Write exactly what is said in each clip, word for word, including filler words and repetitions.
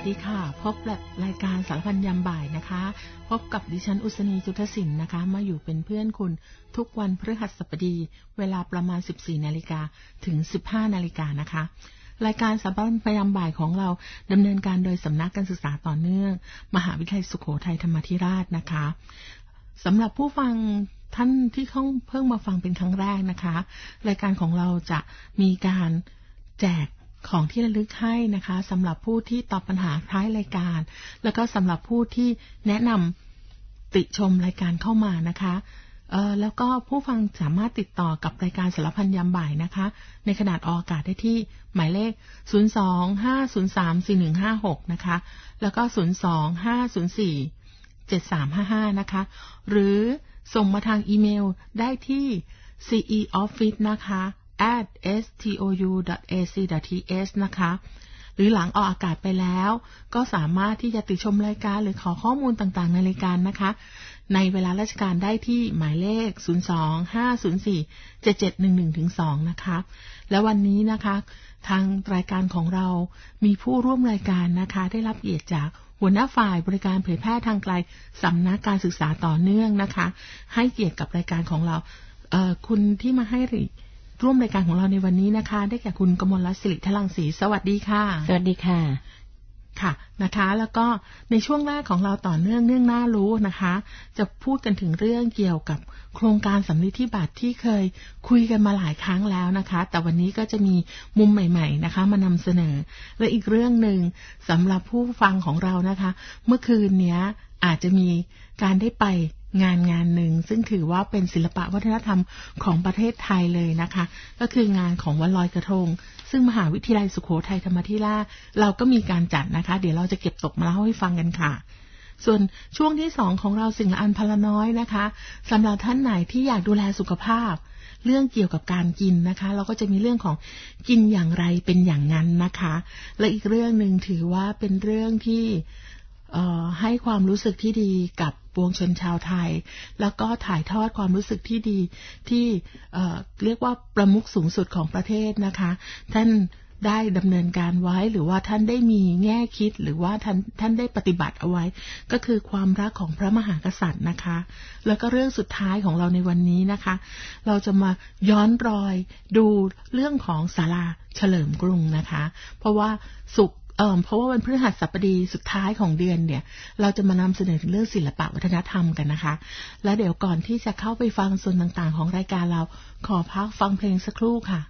สดีค่ะพบกับรายการสารพันยามบ่ายนะคะพบกับดิฉันอุษณีจุฑศิลป์นะคะมาอยู่เป็นเพื่อนคุณทุกวันพฤหัสบดีเวลาประมาณ สิบสี่นาฬิกา ถึง สิบห้านาฬิกา นะคะรายการสารพันยามบ่ายของเราดำเนินการโดยสำนักการศึกษาต่อเนื่องมหาวิทยาลัยสุโขทัยธรรมาธิราชนะคะสำหรับผู้ฟังท่านที่เพิ่งมาฟังเป็นครั้งแรกนะคะรายการของเราจะมีการแจกของที่ระลึกให้นะคะสำหรับผู้ที่ตอบปัญหาท้ายรายการแล้วก็สำหรับผู้ที่แนะนำติชมรายการเข้ามานะคะเอ่อแล้วก็ผู้ฟังสามารถติดต่อกับรายการสารพันยามบ่ายนะคะในขนาดออกอากาศได้ที่หมายเลขศูนย์ สอง ห้า ศูนย์ สาม สี่ หนึ่ง ห้า หกนะคะแล้วก็ศูนย์ สอง ห้า ศูนย์ สี่ เจ็ด สาม ห้า ห้านะคะหรือส่งมาทางอีเมลได้ที่ ซี อี ออฟฟิศ นะคะ แอท เอส ที โอ ยู ดอท เอ ซี ดอท ที เอช นะคะหรือหลังออกอากาศไปแล้วก็สามารถที่จะติชมรายการหรือขอข้อมูลต่างๆในรายการนะคะในเวลาราชการได้ที่หมายเลขศูนย์ สอง ห้า ศูนย์ สี่ เจ็ด เจ็ด หนึ่ง หนึ่ง ถึง สองนะคะและวันนี้นะคะทางรายการของเรามีผู้ร่วมรายการนะคะได้รับเกียรติจากหัวหน้าฝ่ายบริการเผยแพร่ทางไกลสำนักการศึกษาต่อเนื่องนะคะให้เกียรติกับรายการของเราเอ่อคุณที่มาให้ร่วมรายการของเราในวันนี้นะคะได้แก่คุณกมลรัตน์ศิริทลังสีสวัสดีค่ะสวัสดีค่ะค่ะนะคะแล้วก็ในช่วงแรกของเราต่อเนื่องเรื่องน่ารู้นะคะจะพูดกันถึงเรื่องเกี่ยวกับโครงการสำลิดที่บัตรที่เคยคุยกันมาหลายครั้งแล้วนะคะแต่วันนี้ก็จะมีมุมใหม่ๆนะคะมานำเสนอและอีกเรื่องหนึ่งสำหรับผู้ฟังของเรานะคะเมื่อคืนนี้อาจจะมีการได้ไปงานงานหนึ่งซึ่งถือว่าเป็นศิลปะวัฒนธรรมของประเทศไทยเลยนะคะก็คืองานของวันลอยกระทงซึ่งมหาวิทยาลัยสุโขทัยธรรมาธิราชเราก็มีการจัดนะคะเดี๋ยวเราจะเก็บตกมาเล่าให้ฟังกันค่ะส่วนช่วงที่สองของเราสิ่งละอันพละน้อยนะคะสำหรับท่านไหนที่อยากดูแลสุขภาพเรื่องเกี่ยวกับการกินนะคะเราก็จะมีเรื่องของกินอย่างไรเป็นอย่างนั้นนะคะและอีกเรื่องนึงถือว่าเป็นเรื่องที่ให้ความรู้สึกที่ดีกับปวงชนชาวไทยแล้วก็ถ่ายทอดความรู้สึกที่ดีที่เอ่อเรียกว่าประมุขสูงสุดของประเทศนะคะท่านได้ดำเนินการไว้หรือว่าท่านได้มีแง่คิดหรือว่าท่านท่านได้ปฏิบัติเอาไว้ก็คือความรักของพระมหากษัตริย์นะคะแล้วก็เรื่องสุดท้ายของเราในวันนี้นะคะเราจะมาย้อนรอยดูเรื่องของศาลาเฉลิมกรุงนะคะเพราะว่าสุขเอ่อเพราะว่าวันพฤหัสบดีสุดท้ายของเดือนเนี่ยเราจะมานำเสนอถึงเรื่องศิลปะวัฒนธรรมกันนะคะแล้วเดี๋ยวก่อนที่จะเข้าไปฟังส่วนต่างๆของรายการเราขอพักฟังเพลงสักครู่ค่ะ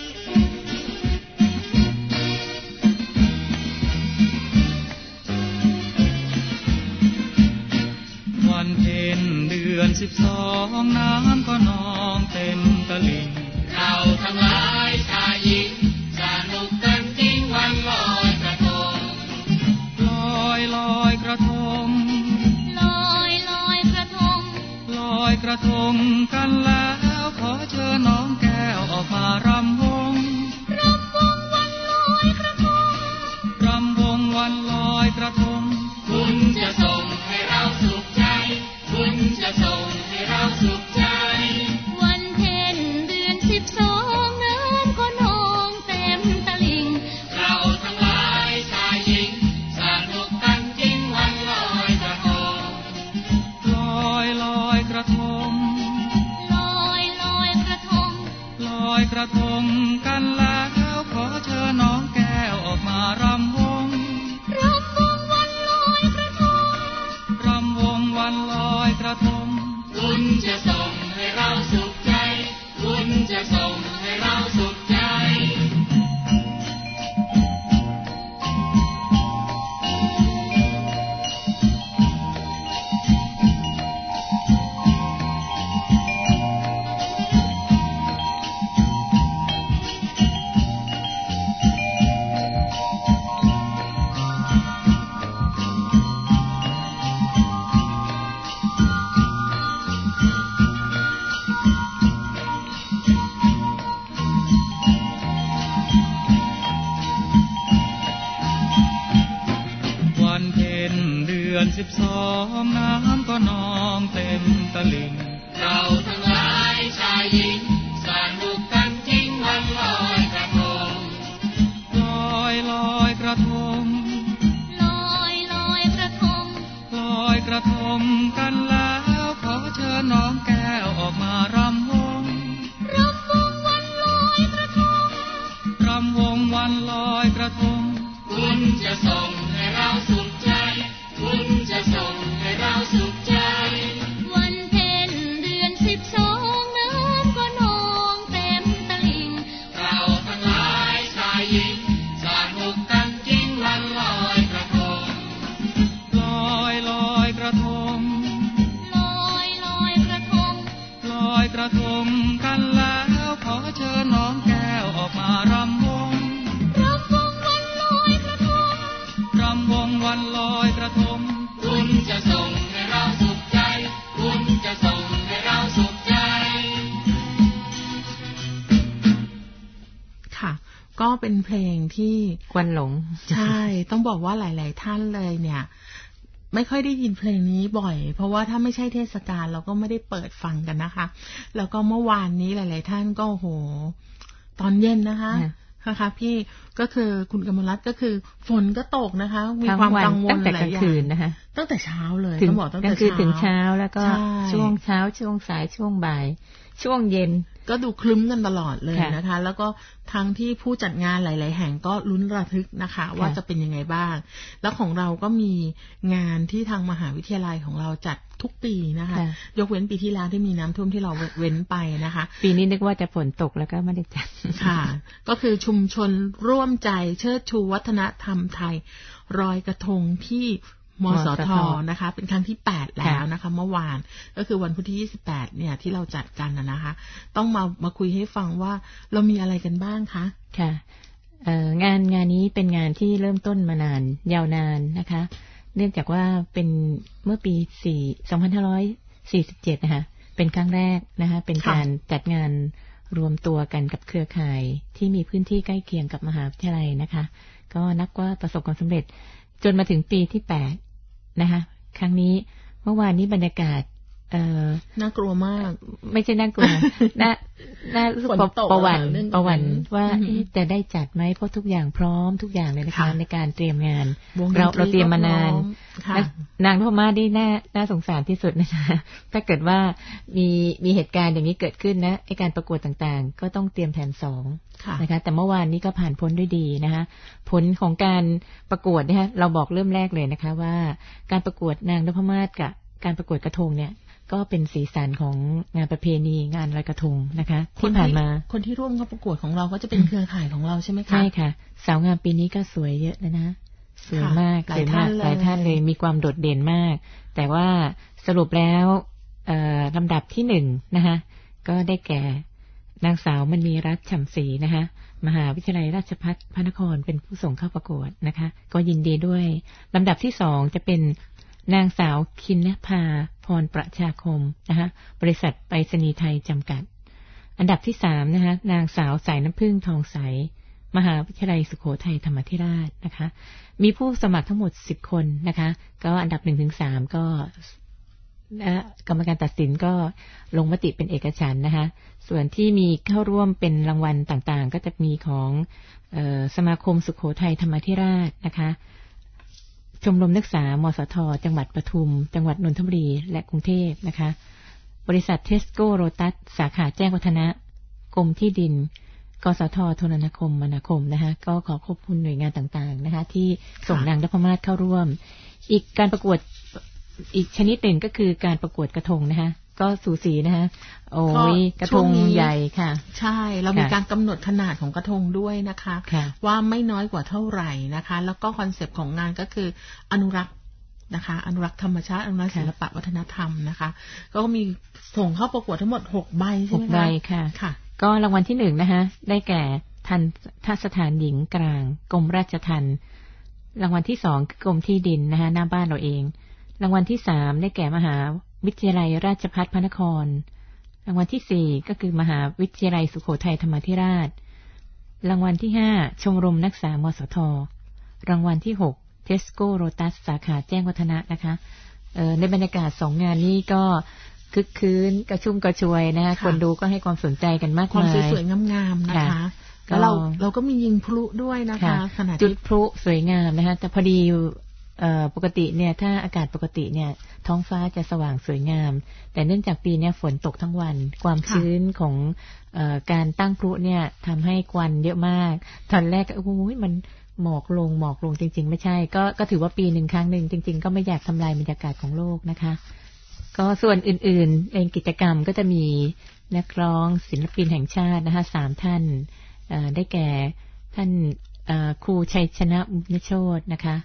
วันเพ็ญเดือนสิบสองน้ำก็นองเต็มตลิ่งเราทั้งหลายชายหญิงสนุกกันจริงวันลอยกระทงลอยลอยกระทงลอยลอยกระทงลอยกระทงกันแล้วขอเชิญน้องแก้วออกมารำวงรำวงวันลอยกระทงรำวงวันลอยกระทงคุณจะส่งให้เราสุขใจคุณจะส่งให้เราสุขใจวันเพ็ญเดือนสิบสองน้ำก็นองเต็มตลิ่งเราทั้งหลายชายหญิงสนุกกันจริงวันลอยกระทงลอยลอยกระทงลอยลอยกระทงลอยกระทงกันแล้วขอเชิญน้องแก้วออกมารำวงรำวงวันลอยกระทงรำวงวันลอยกระทงคุณจะส่งให้เราสุขใจคุณจะส่งให้เราสุขใจสิบสองน้ำก็นองเต็มตลิ่งเราทั้งหลายชายหญิงสนุกกันจริงวันลอยกระทงลอยลอยกระทงลน้องแก้วออกมารำวงรำวงวันลอยกระทงรำวงวันลอยกระทงบุญจะส่งให้เราสุขใจบุญจะส่งให้เราสุขใจวันเพ็ญเดือนสิบสองน้ำก็นองเต็มตลิ่งเราทั้งหลายชายหญิงสนุกกันจริงวันลอยกระทงลอยลอยกระทงลอยลอยกระทงลอยกระทงกันแล้วขอเชิญน้องแก้วออกมารำวงรำวงวันลอยกระทงรำวงวันลอยกระทงบุญจะส่งให้เราสุขใจบุญจะส่งให้เราสุขใจค่ะก็เป็นเพลงที่ควันหลงใช่ต้องบอกว่าหลายๆท่านเลยเนี่ยไม่ค่อยได้ยินเพลงนี้บ่อยเพราะว่าถ้าไม่ใช่เทศกาลเราก็ไม่ได้เปิดฟังกันนะคะแล้วก็เมื่อวานนี้หลายๆท่านก็โหตอนเย็นนะคะนะคะพี่ก็คือคุณกมลรัตน์ก็คือฝนก็ตกนะคะมีความกังวลหลายอย่างนะคะตั้งแต่เช้าเลยต้องบอกตั้งแต่เช้าถึงเช้าแล้วก็ช่วงเช้าช่วงสายช่วงบ่ายช่วงเย็นก็ดูคลึ้มกันตลอดเลยนะคะแล้วก็ทั้งที่ผู้จัดงานหลายๆแห่งก็ลุ้นระทึกนะคะว่าจะเป็นยังไงบ้างแล้วของเราก็มีงานที่ทางมหาวิทยาลัยของเราจัดทุกปีนะคะยกเว้นปีที่แล้วที่มีน้ำท่วมที่เราเว้นไปนะคะปีนี้นึกว่าจะฝนตกแล้วก็ไม่ได้จัดค่ะก็คือชุมชนร่วมใจเชิดชูวัฒนธรรมไทยรอยกระทงที่มสท.นะคะเป็นครั้งที่แปดแล้วนะคะเมื่อวานก็คือวันพุธที่ยี่สิบแปดเนี่ยที่เราจัดกันนะคะต้องมามาคุยให้ฟังว่าเรามีอะไรกันบ้างคะค่ะเอ่องานงานนี้เป็นงานที่เริ่มต้นมานานยาวนานนะคะเนื่องจากว่าเป็นเมื่อปีสองพันห้าร้อยสี่สิบเจ็ดนะคะเป็นครั้งแรกนะคะเป็นการจัดงานรวมตัวกันกับเครือข่ายที่มีพื้นที่ใกล้เคียงกับมหาวิทยาลัยนะคะก็นับว่าประสบความสำเร็จจนมาถึงปีที่แปดนะคะครั้งนี้เมื่อวานนี้บรรยากาศเอ่อน่ากลัวมากไม่ใช่น่ากลัวน่าน่ารู้สึกประวัติประวัติว่าจะได้จัดไหมเพราะทุกอย่างพร้อมทุกอย่างเลยนะคะในการเตรียมงานเราเราเตรียมมานานนางพม่าได้น่าน่าสงสารที่สุดนะคะถ้าเกิดว่ามีมีเหตุการณ์อย่างนี้เกิดขึ้นนะไอ้การประกวดต่างๆก็ต้องเตรียมแผนสองนะคะแต่เมื่อวานนี้ก็ผ่านพ้นด้วยดีนะคะผลของการประกวดนะคะเราบอกเริ่มแรกเลยนะคะว่าการประกวดนางนพมาศกับการประกวดกระทงเนี่ยก็เป็นสีสันของงานประเพณีงานลอยกระทงนะคะที่ผ่านมาคนที่ร่วมเข้าประกวดของเราก็จะเป็นเครือข่ายของเราใช่ไหมคะใช่ค่ะสาวงามปีนี้ก็สวยเยอะเลยนะสวยมากหลายท่านหลายท่านเลยมีความโดดเด่นมากแต่ว่าสรุปแล้วลำดับที่หนึ่งนะคะก็ได้แก่นางสาวมณีรัตน์ฉ่ำศรีนะคะมหาวิทยาลัยราชภัฏพระนครเป็นผู้ส่งเข้าประกวดนะคะก็ยินดีด้วยลำดับที่สองจะเป็นนางสาวคินนภาพรประชาคมนะคะบริษัทไปรษณีย์ไทยจำกัดอันดับที่สามนะคะนางสาวสายน้ำผึ้งทองใสมหาวิทยาลัยสุโขทัยธรรมาธิราชนะคะมีผู้สมัครทั้งหมดสิบคนนะคะก็อันดับหนึ่งถึงสามก็กรรมการตัดสินก็ลงมติเป็นเอกฉันท์นะคะส่วนที่มีเข้าร่วมเป็นรางวัลต่างๆก็จะมีของเอ่อสมาคมสุโขทัยธรรมาธิราชนะคะชมรมนักศึกษามสทจังหวัดปทุมจังหวัดนนทบุรีและกรุงเทพนะคะบริษัทเทสโก้โรตัสสาขาแจ้งวัฒนะกรมที่ดินกสทโทรนาคมมนาคมนะคะก็ขอขอบคุณหน่วยงานต่างๆนะคะที่ส่งนางนพมาศเข้าร่วมอีกการประกวดอีกชนิดหนึ่งก็คือการประกวดกระทงนะคะก็สูสีนะคะโอ้ยกระทงใหญ่ค่ะใช่เรามีการกำหนดขนาดของกระทงด้วยนะคะว่าไม่น้อยกว่าเท่าไหร่นะคะแล้วก็คอนเซปต์ของงานก็คืออนุรักษ์นะคะอนุรักษ์ธรรมชาติอนุรักษ์ศิลปะวัฒนธรรมนะคะก็มีส่งเข้าประกวดทั้งหมดหกใบใช่ไหมคะหกใบค่ะค่ะก็รางวัลที่หนึ่งนะคะได้แก่ทันทสถานหญิงกลางกรมราชทัณฑ์รางวัลที่สองคือกรมที่ดินนะคะหน้าบ้านเราเองรางวัลที่สามได้แก่มหาวิทยาลัยราชภัฏพระนครรางวัลที่สี่ก็คือมหาวิทยาลัยสุโขทัยธรรมาธิราชรางวัลที่ห้าชมรมนักศึกษามสทรางวัลที่หกเทสโก้โรตัสสาขาแจ้งวัฒนะนะคะเอ่อในบรรยากาศสองงานนี้ก็คึกคืนกระชุ่มกระชวยนะคะคนดูก็ให้ความสนใจกันมากมายความสวยๆงามๆนะคะแล้วเราเราก็มียิงพลุด้วยนะคะขณะจุดพลุสวยงามนะคะแต่พอดีปกติเนี่ยถ้าอากาศปกติเนี่ยท้องฟ้าจะสว่างสวยงามแต่เนื่องจากปีนี้ฝนตกทั้งวันความชื้นของเอ่อการตั้งพลุเนี่ยทำให้ควันเยอะมากตอนแรกโอ้ยมันหมอกลงหมอกลงจริงๆไม่ใช่ก็ก็ถือว่าปีหนึ่งครั้งหนึ่งจริงๆก็ไม่อยากทำลายบรรยากาศของโลกนะคะก็ส่วนอื่นๆเองกิจกรรมก็จะมีนักร้องศิลปินแห่งชาตินะคะสามท่านได้แก่ท่านครูชัยชนะมุนโชตินะคะ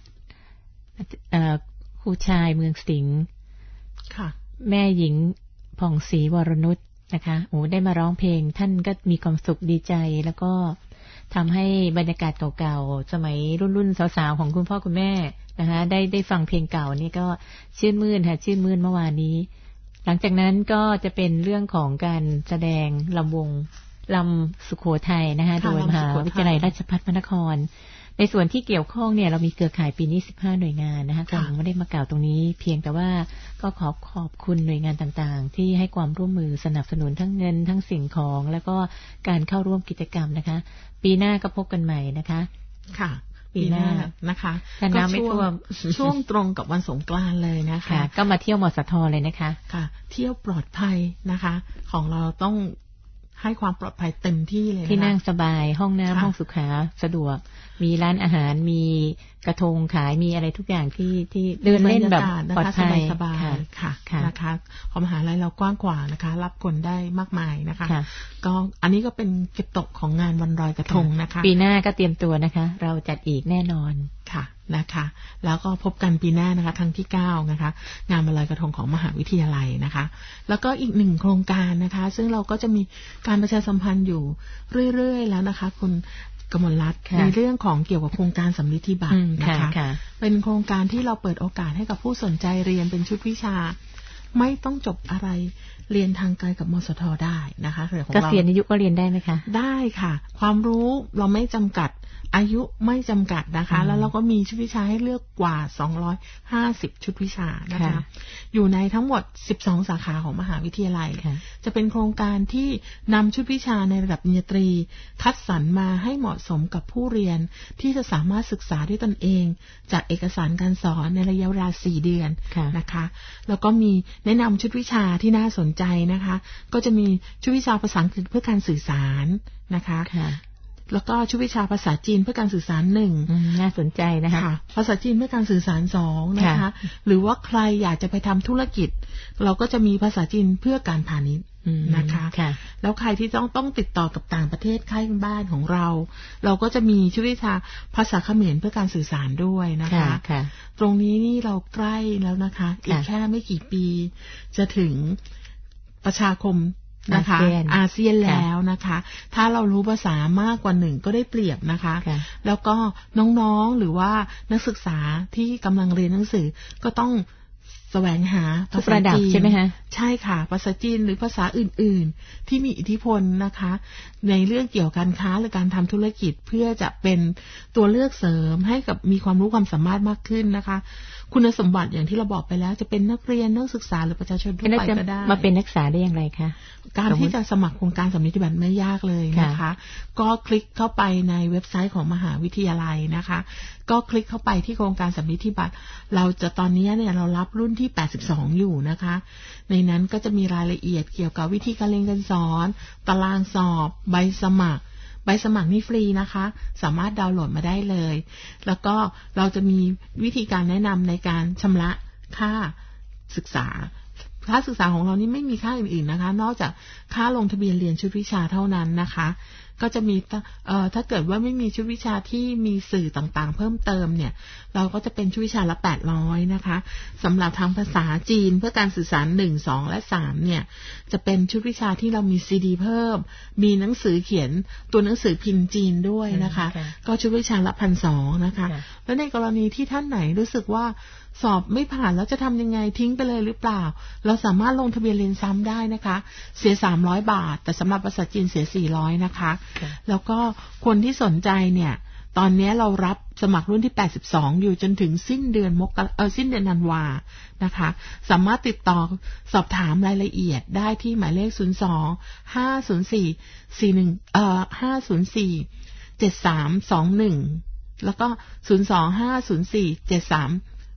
ครูชายเมืองสิงห์แม่หญิงผ่องศรีวรนุชนะคะโอ้ได้มาร้องเพลงท่านก็มีความสุขดีใจแล้วก็ทำให้บรรยากาศเก่าๆสมัยรุ่นๆสาวๆของคุณพ่อคุณแม่นะคะได้ได้ฟังเพลงเก่านี่ก็ชื่นมื่นค่ะชื่นมื่นเมื่อวานนี้หลังจากนั้นก็จะเป็นเรื่องของการแสดงลำวงลำสุโขทัยนะคะโดยมหาวิทยาลัยราชภัฏพระนครในส่วนที่เกี่ยวข้องเนี่ยเรามีเครือข่ายปีนี้สิบห้าหน่วยงานนะคะคงไม่ได้มากล่าวตรงนี้เพียงแต่ว่าก็ขอขอบคุณหน่วยงานต่างๆที่ให้ความร่วมมือสนับสนุนทั้งเงินทั้งสิ่งของแล้วก็การเข้าร่วมกิจกรรมนะคะปีหน้าก็พบกันใหม่นะคะค่ะปีหน้านะคะก็ช่วงช่วงตรงกับวันสงกรานต์เลยนะคะก็มาเที่ยวมสทเลยนะคะค่ะเที่ยวปลอดภัยนะคะของเราต้องให้ความปลอดภัยเต็มที่เลยที่นั่งสบายห้องน้ำห้องสุขาสะดวกมีร้านอาหารมีกระทงขายมีอะไรทุกอย่างที่ที่เดินเล่นแบบปลอดภัยสบายค่ะนะคะพอมหาลัยเรากว้างกว่านะคะรับคนได้มากมายนะคะก็อันนี้ก็เป็นเก็บตกของงานวันลอยกระทงนะคะปีหน้าก็เตรียมตัวนะคะเราจัดอีกแน่นอนค่ะนะคะแล้วก็พบกันปีหน้านะคะครั้งที่เก้านะคะงานวันลอยกระทงของมหาวิทยาลัยนะคะแล้วก็อีกหนึ่งโครงการนะคะซึ่งเราก็จะมีการประชาสัมพันธ์อยู่เรื่อยๆแล้วนะคะคุณกมลรัตน์ในเรื่องของเกี่ยวกับโครงการสำลิดที่บัตรนะคะเป็นโครงการที่เราเปิดโอกาสให้กับผู้สนใจเรียนเป็นชุดวิชาไม่ต้องจบอะไรเรียนทางไกลกับมสทได้นะคะเรื่องของเราเกษียณอายุก็เรียนได้ไหมคะได้ค่ะความรู้เราไม่จำกัดอายุไม่จำกัดนะคะแล้วเราก็มีชุดวิชาให้เลือกกว่าสองร้อยห้าสิบชุดวิชานะคะอยู่ในทั้งหมดสิบสองสาขาของมหาวิทยาลัยจะเป็นโครงการที่นำชุดวิชาในระดับปริญญาตรีคัดสรรมาให้เหมาะสมกับผู้เรียนที่จะสามารถศึกษาด้วยตนเองจากเอกสารการสอนในระยะเวลาสี่เดือนนะคะแล้วก็มีแนะนำชุดวิชาที่น่าสนใจนะคะก็จะมีชุดวิชาภาษาอังกฤษเพื่อการสื่อสารนะคะแล้วก็ชุดวิชาภาษาจีนเพื่อการสื่อสารหนึ่งน่าสนใจนะคะภาษาจีนเพื่อการสื่อสารสองนะคะหรือว่าใครอยากจะไปทำธุรกิจเราก็จะมีภาษาจีนเพื่อการพาณิชย์นะคะแล้วใครที่ต้องต้องติดต่อกับต่างประเทศใกล้บ้านของเราเราก็จะมีชุดวิชาภาษาเขมรเพื่อการสื่อสารด้วยนะคะตรงนี้นี่เราใกล้แล้วนะคะอีกแค่ไม่กี่ปีจะถึงประชาคมนะคะอาเซียนแล้วนะคะถ้าเรารู้ภาษามากกว่าหนึ่งก็ได้เปรียบนะคะแล้วก็น้องๆหรือว่านักศึกษาที่กำลังเรียนหนังสือก็ต้องแสวงหาภาษาจีนใช่ไหมคะใช่ค่ะภาษาจีนหรือภาษาอื่นๆที่มีอิทธิพลนะคะในเรื่องเกี่ยวกับการค้าหรือการทำธุรกิจเพื่อจะเป็นตัวเลือกเสริมให้กับมีความรู้ความสามารถมากขึ้นนะคะคุณสมบัติอย่างที่เราบอกไปแล้วจะเป็นนักเรียนนักศึกษาหรือประชาชนทั่วไปก็ได้มาเป็นนักศึกษาได้อย่างไรคะการที่จะสมัครโครงการสำลิดที่บัตรไม่ยากเลยนะคะก็คลิกเข้าไปในเว็บไซต์ของมหาวิทยาลัยนะคะก็คลิกเข้าไปที่โครงการสำลิดที่บัตรเราจะตอนนี้เนี่ยเรารับรุ่นที่แปดสิบสองอยู่นะคะในนั้นก็จะมีรายละเอียดเกี่ยวกับวิธีการเรียนการสอนตารางสอบใบสมัครใบสมัครนี่ฟรีนะคะสามารถดาวน์โหลดมาได้เลยแล้วก็เราจะมีวิธีการแนะนำในการชำระค่าศึกษาค่าศึกษาของเรานี่ไม่มีค่าอื่นๆนะคะนอกจากค่าลงทะเบียนเรียนชุดวิชาเท่านั้นนะคะก็จะมีเอ่อถ้าเกิดว่าไม่มีชุดวิชาที่มีสื่อต่างๆเพิ่มเติมเนี่ยเราก็จะเป็นชุดวิชาละแปดร้อยนะคะสำหรับทางภาษาจีนเพื่อการสื่อสารหนึ่ง สองและสามเนี่ยจะเป็นชุดวิชาที่เรามีซีดีเพิ่มมีหนังสือเขียนตัวหนังสือพิมพ์จีนด้วยนะคะก็ชุดวิชาละ หนึ่งพันสองร้อย นะคะแล้วในกรณีที่ท่านไหนรู้สึกว่าสอบไม่ผ่านแล้วจะทำยังไงทิ้งไปเลยหรือเปล่าเราสามารถลงทะเบียนเรียนซ้ำได้นะคะเสียสามร้อยบาทแต่สำหรับภาษาจีนเสียสี่ร้อยนะคะแล้วก็คนที่สนใจเนี่ยตอนนี้เรารับสมัครรุ่นที่แปดสิบสองอยู่จนถึงสิ้นเดือนมกราเออสิ้นเดือนธันวานะคะสามารถติดต่อสอบถามรายละเอียดได้ที่หมายเลขศูนย์ สอง ห้า ศูนย์ สี่ สี่ หนึ่งเอ่อห้า ศูนย์ สี่ เจ็ด สาม สอง หนึ่งแล้วก็ศูนย์ สอง ห้า ศูนย์ สี่ เจ็ด สาม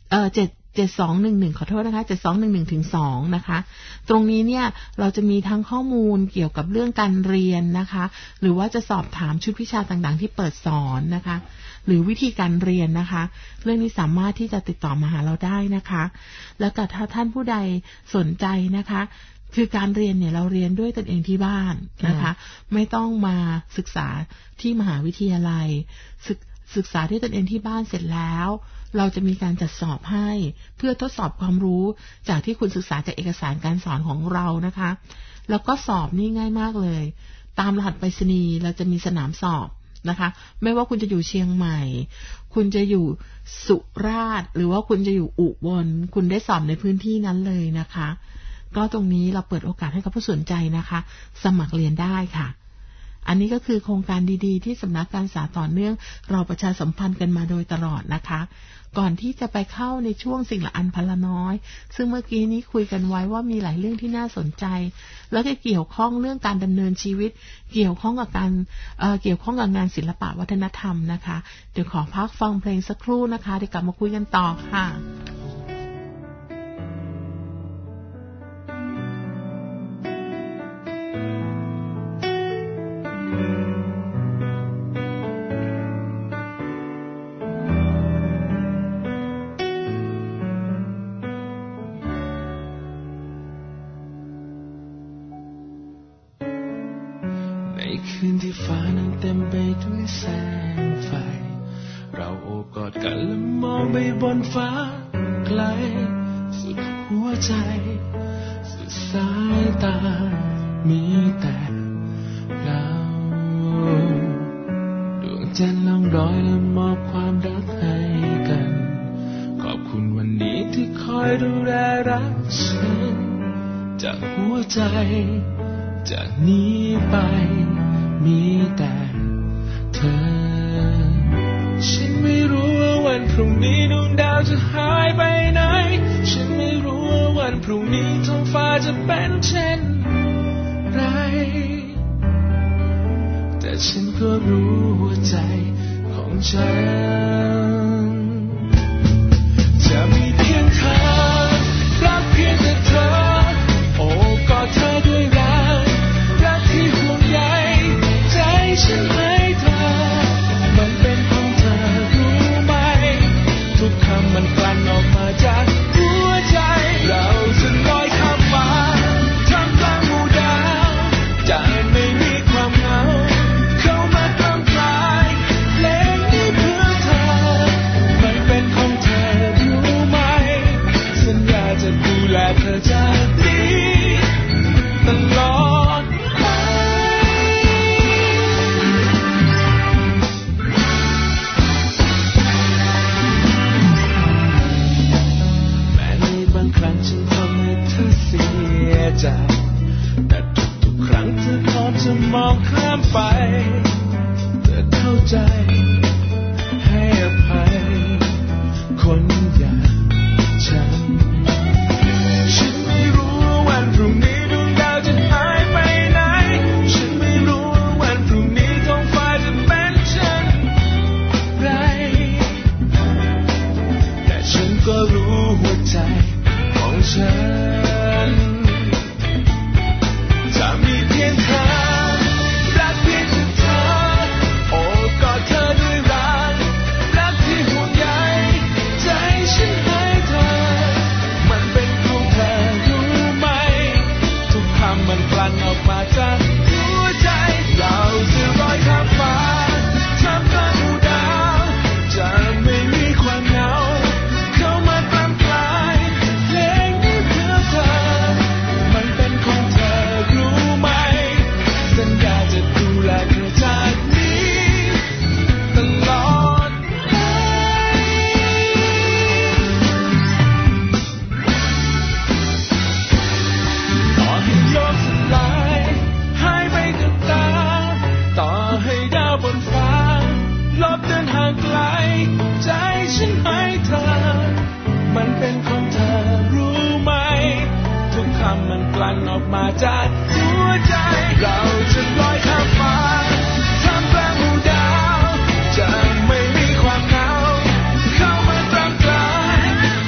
เอ่อเจ็ดเจ็ดสองหนึ่งหนึ่งขอโทษนะคะเจ็ดสองหนึ่งหนึ่งถึงสองนะคะตรงนี้เนี่ยเราจะมีทั้งข้อมูลเกี่ยวกับเรื่องการเรียนนะคะหรือว่าจะสอบถามชุดวิชาต่างๆที่เปิดสอนนะคะหรือวิธีการเรียนนะคะเรื่องนี้สามารถที่จะติดต่อมาหาเราได้นะคะแล้วก็ถ้าท่านผู้ใดสนใจนะคะคือการเรียนเนี่ยเราเรียนด้วยตนเองที่บ้านนะคะไม่ต้องมาศึกษาที่มหาวิทยาลัยศึกศึกษาที่ตนเองที่บ้านเสร็จแล้วเราจะมีการจัดสอบให้เพื่อทดสอบความรู้จากที่คุณศึกษาจากเอกสารการสอนของเรานะคะแล้วก็สอบนี่ง่ายมากเลยตามรหัสไปรษณีย์เราจะมีสนามสอบนะคะไม่ว่าคุณจะอยู่เชียงใหม่คุณจะอยู่สุราษฎร์หรือว่าคุณจะอยู่อุบลคุณได้สอบในพื้นที่นั้นเลยนะคะก็ตรงนี้เราเปิดโอกาสให้กับผู้สนใจนะคะสมัครเรียนได้ค่ะอันนี้ก็คือโครงการดีๆที่สำนักการศึกษาต่อเนื่องเราประชาสัมพันธ์กันมาโดยตลอดนะคะก่อนที่จะไปเข้าในช่วงสิ่งละอันพันละน้อยซึ่งเมื่อกี้นี้คุยกันไว้ว่ามีหลายเรื่องที่น่าสนใจแล้วก็เกี่ยวข้องเรื่องการดำเนินชีวิตเกี่ยวข้องกับการเอ่อเกี่ยวข้องกับงานศิลปะวัฒนธรรมนะคะเดี๋ยวขอพักฟังเพลงสักครู่นะคะเดี๋ยวกลับมาคุยกันต่อค่ะคืนที่ฟ้านั้นเต็มไปด้วยแสงไฟเราโอบกอดกันและมองไปบนฟ้าไกลสุดหัวใจสุดสายตามีแต่เราดวงจันทร์ล่องลอยและมอบความรักให้กันขอบคุณวันนี้ที่คอยดูแลรักฉันจากหัวใจจากนี้ไปมีแต่เธอฉันไม่รู้ว่าวันพรุ่งนี้ดวงดาวจะหายไปไหนฉันไม่รู้ว่าวันพรุ่งนี้ท้องฟ้าจะเป็นเช่นไรแต่ฉันก็รู้หัวใจของฉันจะมีเพียงเธอรักเพียงแต่เธอโอ้กอดเธอด้วยรักรักที่ห่วงใยใจฉันให้เธอมันเป็นของเธอรู้ไหมทุกคำมันกลั่นออกมาจากหัวใจเราจะลอยข้ามฟ้าท่ามกลางหมู่ดาวจะไม่มีความเหงาเข้ามาทำลายเพลงนี้เพื่อเธอมันเป็นของเธอรู้ไหมสัญญาจะดูแลเธอจากนี้ตลอดครั้งฉันทำให้เธอเสียใจแต่ทุกๆครั้งเธอพร้อมจะมองข้ามไปเธอเข้าใจให้อภัยคนอย่างฉันฉันไม่รู้ว่าวันพรุ่งนี้ดวงดาวจะหายไปไหนฉันไม่รู้ว่าวันพรุ่งนี้ท้องฟ้าจะเป็นเช่นไรแต่ฉันก็รู้หัวใจฉันจะมีเพียงเธอรักเพียงแต่เธอโอ้กอดเธอด้วยรักรักที่ห่วงใยใจฉันให้เธอมันเป็นของเธอรู้ไหมทุกคำมันกลั่นออกมาจากหัวใจเราจะลอยข้ามฟ้าท่ามกลางหมู่ดาวจะไม่มีความเหงาเข้ามาตามกลายมันเป็นของเธอรู้ไหมสัญญาจะดูแลเธอจากนี้ตลอดไปต่อให้โลกสลายหายไปกับตาต่อให้ดาวบนฟ้าลบเดินห่างไกลใจฉันให้เธอมันเป็นของเธอรู้ไหมทุกคำมันกลั่นออกมาจากหัวใจเราจะลอยข้ามฟ้าท่ามกลางหมู่ดาวจะไม่มีความเหงาเข้ามาตามกลางเพ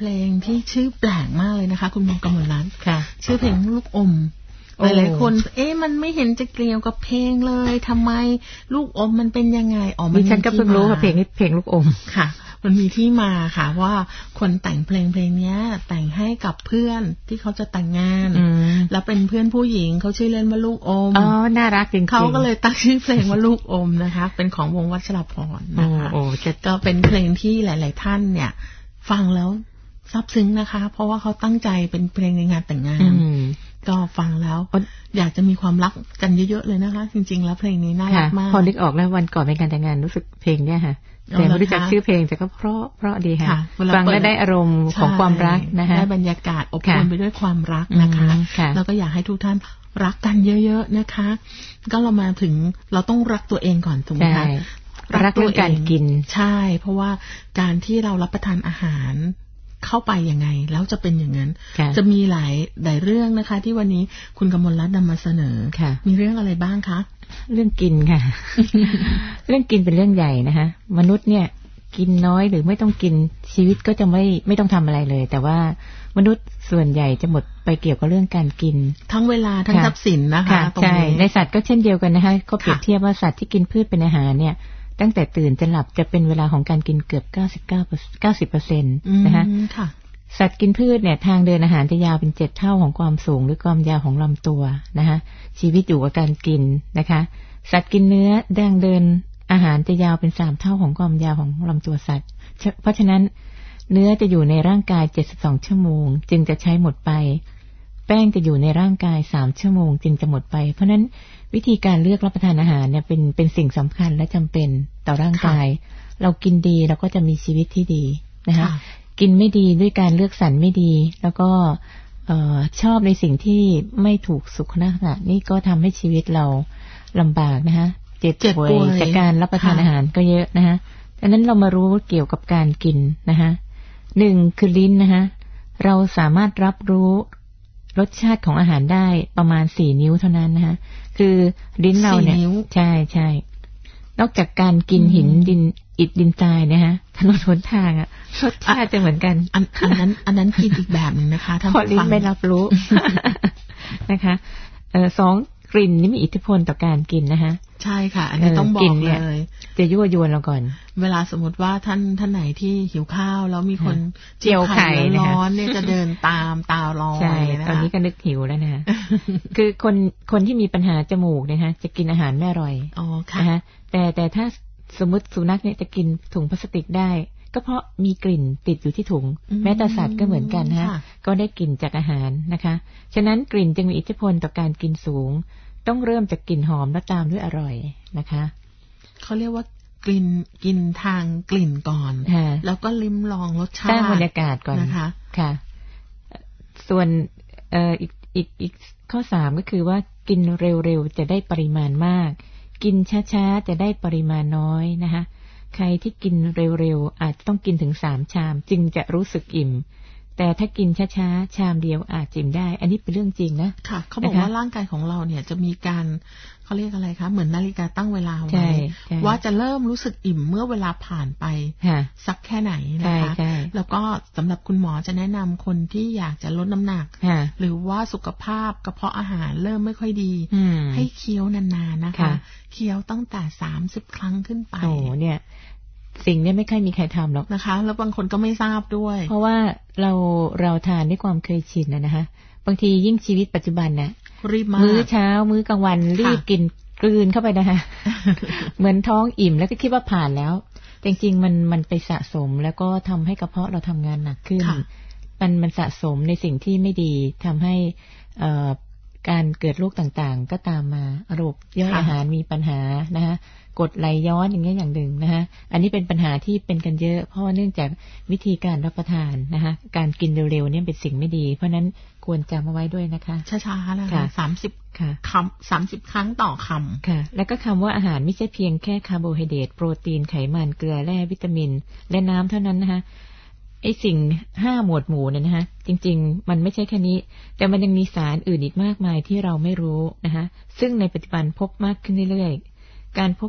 เพลงที่ชื่อแปลกมากเลยนะคะคุณมงกมลรัตน์ค่ะชื่อเพลงลูกอมหลายๆคนเอ๊ะมันไม่เห็นจะเกี่ยวกับเพลงเลยทำไมลูกอมมันเป็นยังไงอ๋อมันฉันก็เพิ่งรู้ว่าเพลงนี้เพลงลูกอมค่ะมันมีที่มาค่ะว่าคนแต่งเพลงเพลงนี้แต่งให้กับเพื่อนที่เขาจะแต่งงานแล้วเป็นเพื่อนผู้หญิงเขาชื่อเล่นว่าลูกอมอ๋อน่ารักจริงๆเขาก็เลยตั้งชื่อเพลงว่าลูกอมนะคะเป็นของวงวัชรพรนะคะก็เป็นเพลงที่หลายๆท่านเนี่ยฟังแล้วซาบซึ้งนะคะเพราะว่าเขาตั้งใจเป็นเพลงในงานแต่งงานก็ฟังแล้วอยากจะมีความรักกันเยอะๆเลยนะคะจริงๆแล้วเพลงนี้น่ารักมากพอนึกออกแล้ววันก่อนเป็นการแต่งงานรู้สึกเพลงเนี่ยค่ะแต่ไม่รู้จักชื่อเพลงแต่ก็เพราะเพราะดีค่ะฟังแล้วได้อารมณ์ของความรักนะคะได้บรรยากาศอบอวลไปด้วยความรักนะคะแล้วก็อยากให้ทุกท่านรักกันเยอะๆนะคะก็เรามาถึงเราต้องรักตัวเองก่อนถูกไหมคะรักตัวการกินใช่เพราะว่าการที่เรารับประทานอาหารเข้าไปยังไงแล้วจะเป็นอย่างนั้นจะมีหลายหลายเรื่องนะคะที่วันนี้คุณกมลรัตน์นำมาเสนอมีเรื่องอะไรบ้างคะเรื่องกินค่ะ เรื่องกินเป็นเรื่องใหญ่นะคะมนุษย์เนี่ยกินน้อยหรือไม่ต้องกินชีวิตก็จะไม่ไม่ต้องทำอะไรเลยแต่ว่ามนุษย์ส่วนใหญ่จะหมดไปเกี่ยวกับเรื่องการกินทั้งเวลาทั้งทรัพย์สินนะคะใช่ในสัตว์ก็เช่นเดียวกันนะคะก็เปรียบเทียบว่าสัตว์ที่กินพืชเป็นอาหารเนี่ยตั้งแต่ตื่นจนหลับจะเป็นเวลาของการกินเกือบเก้าสิบเก้า เก้าสิบเปอร์เซ็นต์นะคะสัตว์กินพืชเนี่ยทางเดินอาหารจะยาวเป็นเจ็ดเท่าของความสูงหรือความยาวของลำตัวนะคะชีวิตอยู่กับการกินนะคะสัตว์กินเนื้อทางเดินอาหารจะยาวเป็นสามเท่าของความยาวของลำตัวสัตว์เพราะฉะนั้นเนื้อจะอยู่ในร่างกายเจ็ดสิบสองชั่วโมงจึงจะใช้หมดไปแป้งจะอยู่ในร่างกายสามชั่วโมงจึงจะหมดไปเพราะนั้นวิธีการเลือกรับประทานอาหารเนี่ยเป็นเป็นสิ่งสำคัญและจำเป็นต่อร่างกายเรากินดีเราก็จะมีชีวิตที่ดีนะคะกินไม่ดีด้วยการเลือกสรรไม่ดีแล้วก็ชอบในสิ่งที่ไม่ถูกสุขลักษณะนี่ก็ทำให้ชีวิตเราลำบากนะคะเจ็บป่วยจากการรับประทานอาหารก็เยอะนะคะดังนั้นเรามารู้เกี่ยวกับการกินนะคะหนึ่งคือลิ้นนะคะเราสามารถรับรู้รสชาติของอาหารได้ประมาณสี่นิ้วเท่านั้นนะคะคือลิ้นเราเนี่ยใช่ใช่นอกจากการกินหินดินอิฐดินทรายนะคะถนนหนทางอะรสชาติจะเหมือนกันอันอันนั้นอันนั้นกินอีกแบบนึงนะคะถ้าลิ้นไม่รับรู้นะคะเออสองกลิ่นนี่มีอิทธิพลต่อการกินนะคะใช่ค่ะอันนี้ต้องบอกเลยจะยั่วยวนเราก่อนเวลาสมมติว่าท่านท่านไหนที่หิวข้าวแล้วมีคนเจียวไข่ร้อนเนี่ยจะเดินตามตาลอยใช่ตอนนี้ก็นึกหิวแล้วนะคะคือคนคนที่มีปัญหาจมูกนะคะจะกินอาหารไม่อร่อยอ๋อค่ะนะคะแต่แต่ถ้าสมมติสุนัขเนี่ยจะกินถุงพลาสติกได้ก็เพราะมีกลิ่นติดอยู่ที่ถุงแม้แต่สัตว์ก็เหมือนกันนะคะก็ได้กลิ่นจากอาหารนะคะฉะนั้นกลิ่นจึงมีอิทธิพลต่อการกินสูงต้องเริ่มจากกลิ่นหอมแล้วตามด้วยอร่อยนะคะเขาเรียกว่ากลิ่นกินทางกลิ่นก่อนแล้วก็ลิ้มลองรสชาติสร้างบรรยากาศก่อนนะคะค่ะส่วนเอ่ออีกอีกอีกข้อสามก็คือว่ากินเร็วๆจะได้ปริมาณมากกินช้าๆจะได้ปริมาณน้อยนะคะใครที่กินเร็วๆอาจต้องกินถึงสามชามจึงจะรู้สึกอิ่มแต่ถ้ากินช้าๆชามเดียวอาจจิ้มได้อันนี้เป็นเรื่องจริงนะค่ะเขาบอกว่าร่างกายของเราเนี่ยจะมีการเขาเรียกอะไรคะเหมือนนาฬิกาตั้งเวลาไว้ว่าจะเริ่มรู้สึกอิ่มเมื่อเวลาผ่านไปสักแค่ไหนนะคะแล้วก็สำหรับคุณหมอจะแนะนำคนที่อยากจะลดน้ำหนักหรือว่าสุขภาพกระเพาะอาหารเริ่มไม่ค่อยดีให้เคี้ยวนานๆนะคะเคี้ยวตั้งแต่สามสิบครั้งขึ้นไปโอ้เนี่ยสิ่งนี้ไม่ค่อยมีใครทำหรอกนะคะแล้วบางคนก็ไม่ทราบด้วยเพราะว่าเราเราทานด้วยความเคยชินนะนะคะบางทียิ่งชีวิตปัจจุบันเนี่ยรีบมากมื้อเช้ามื้อกลางวันรีบกินกลืนเข้าไปนะคะเหมือนท้องอิ่มแล้วก็คิดว่าผ่านแล้วจริงๆมันมันไปสะสมแล้วก็ทำให้กระเพาะเราทำงานหนักขึ้นมันมันสะสมในสิ่งที่ไม่ดีทำให้เอ่อการเกิดโรคต่างๆก็ตามมาระบบย่อยอาหารมีปัญหานะคะกรดไหลย้อนอย่างเงี้ยอย่างหนึ่งนะคะอันนี้เป็นปัญหาที่เป็นกันเยอะเพราะว่าเนื่องจากวิธีการรับประทานนะคะการกินเร็วๆเนี่ยเป็นสิ่งไม่ดีเพราะนั้นควรจำเอาไว้ด้วยนะคะช้าๆนะคะสามสิบคำสามสิบครั้งต่อคำค่ะแล้วก็คำว่าอาหารไม่ใช่เพียงแค่คาร์โบไฮเดรตโปรตีนไขมันเกลือแร่วิตามินและน้ำเท่านั้นนะคะไอ้สิ่งห้าหมวดหมู่เนี่ยนะคะจริงๆมันไม่ใช่แค่นี้แต่มันยังมีสารอื่นอีกมากมายที่เราไม่รู้นะคะซึ่งในปัจจุบันพบมากขึ้นเรื่อยๆการพบพ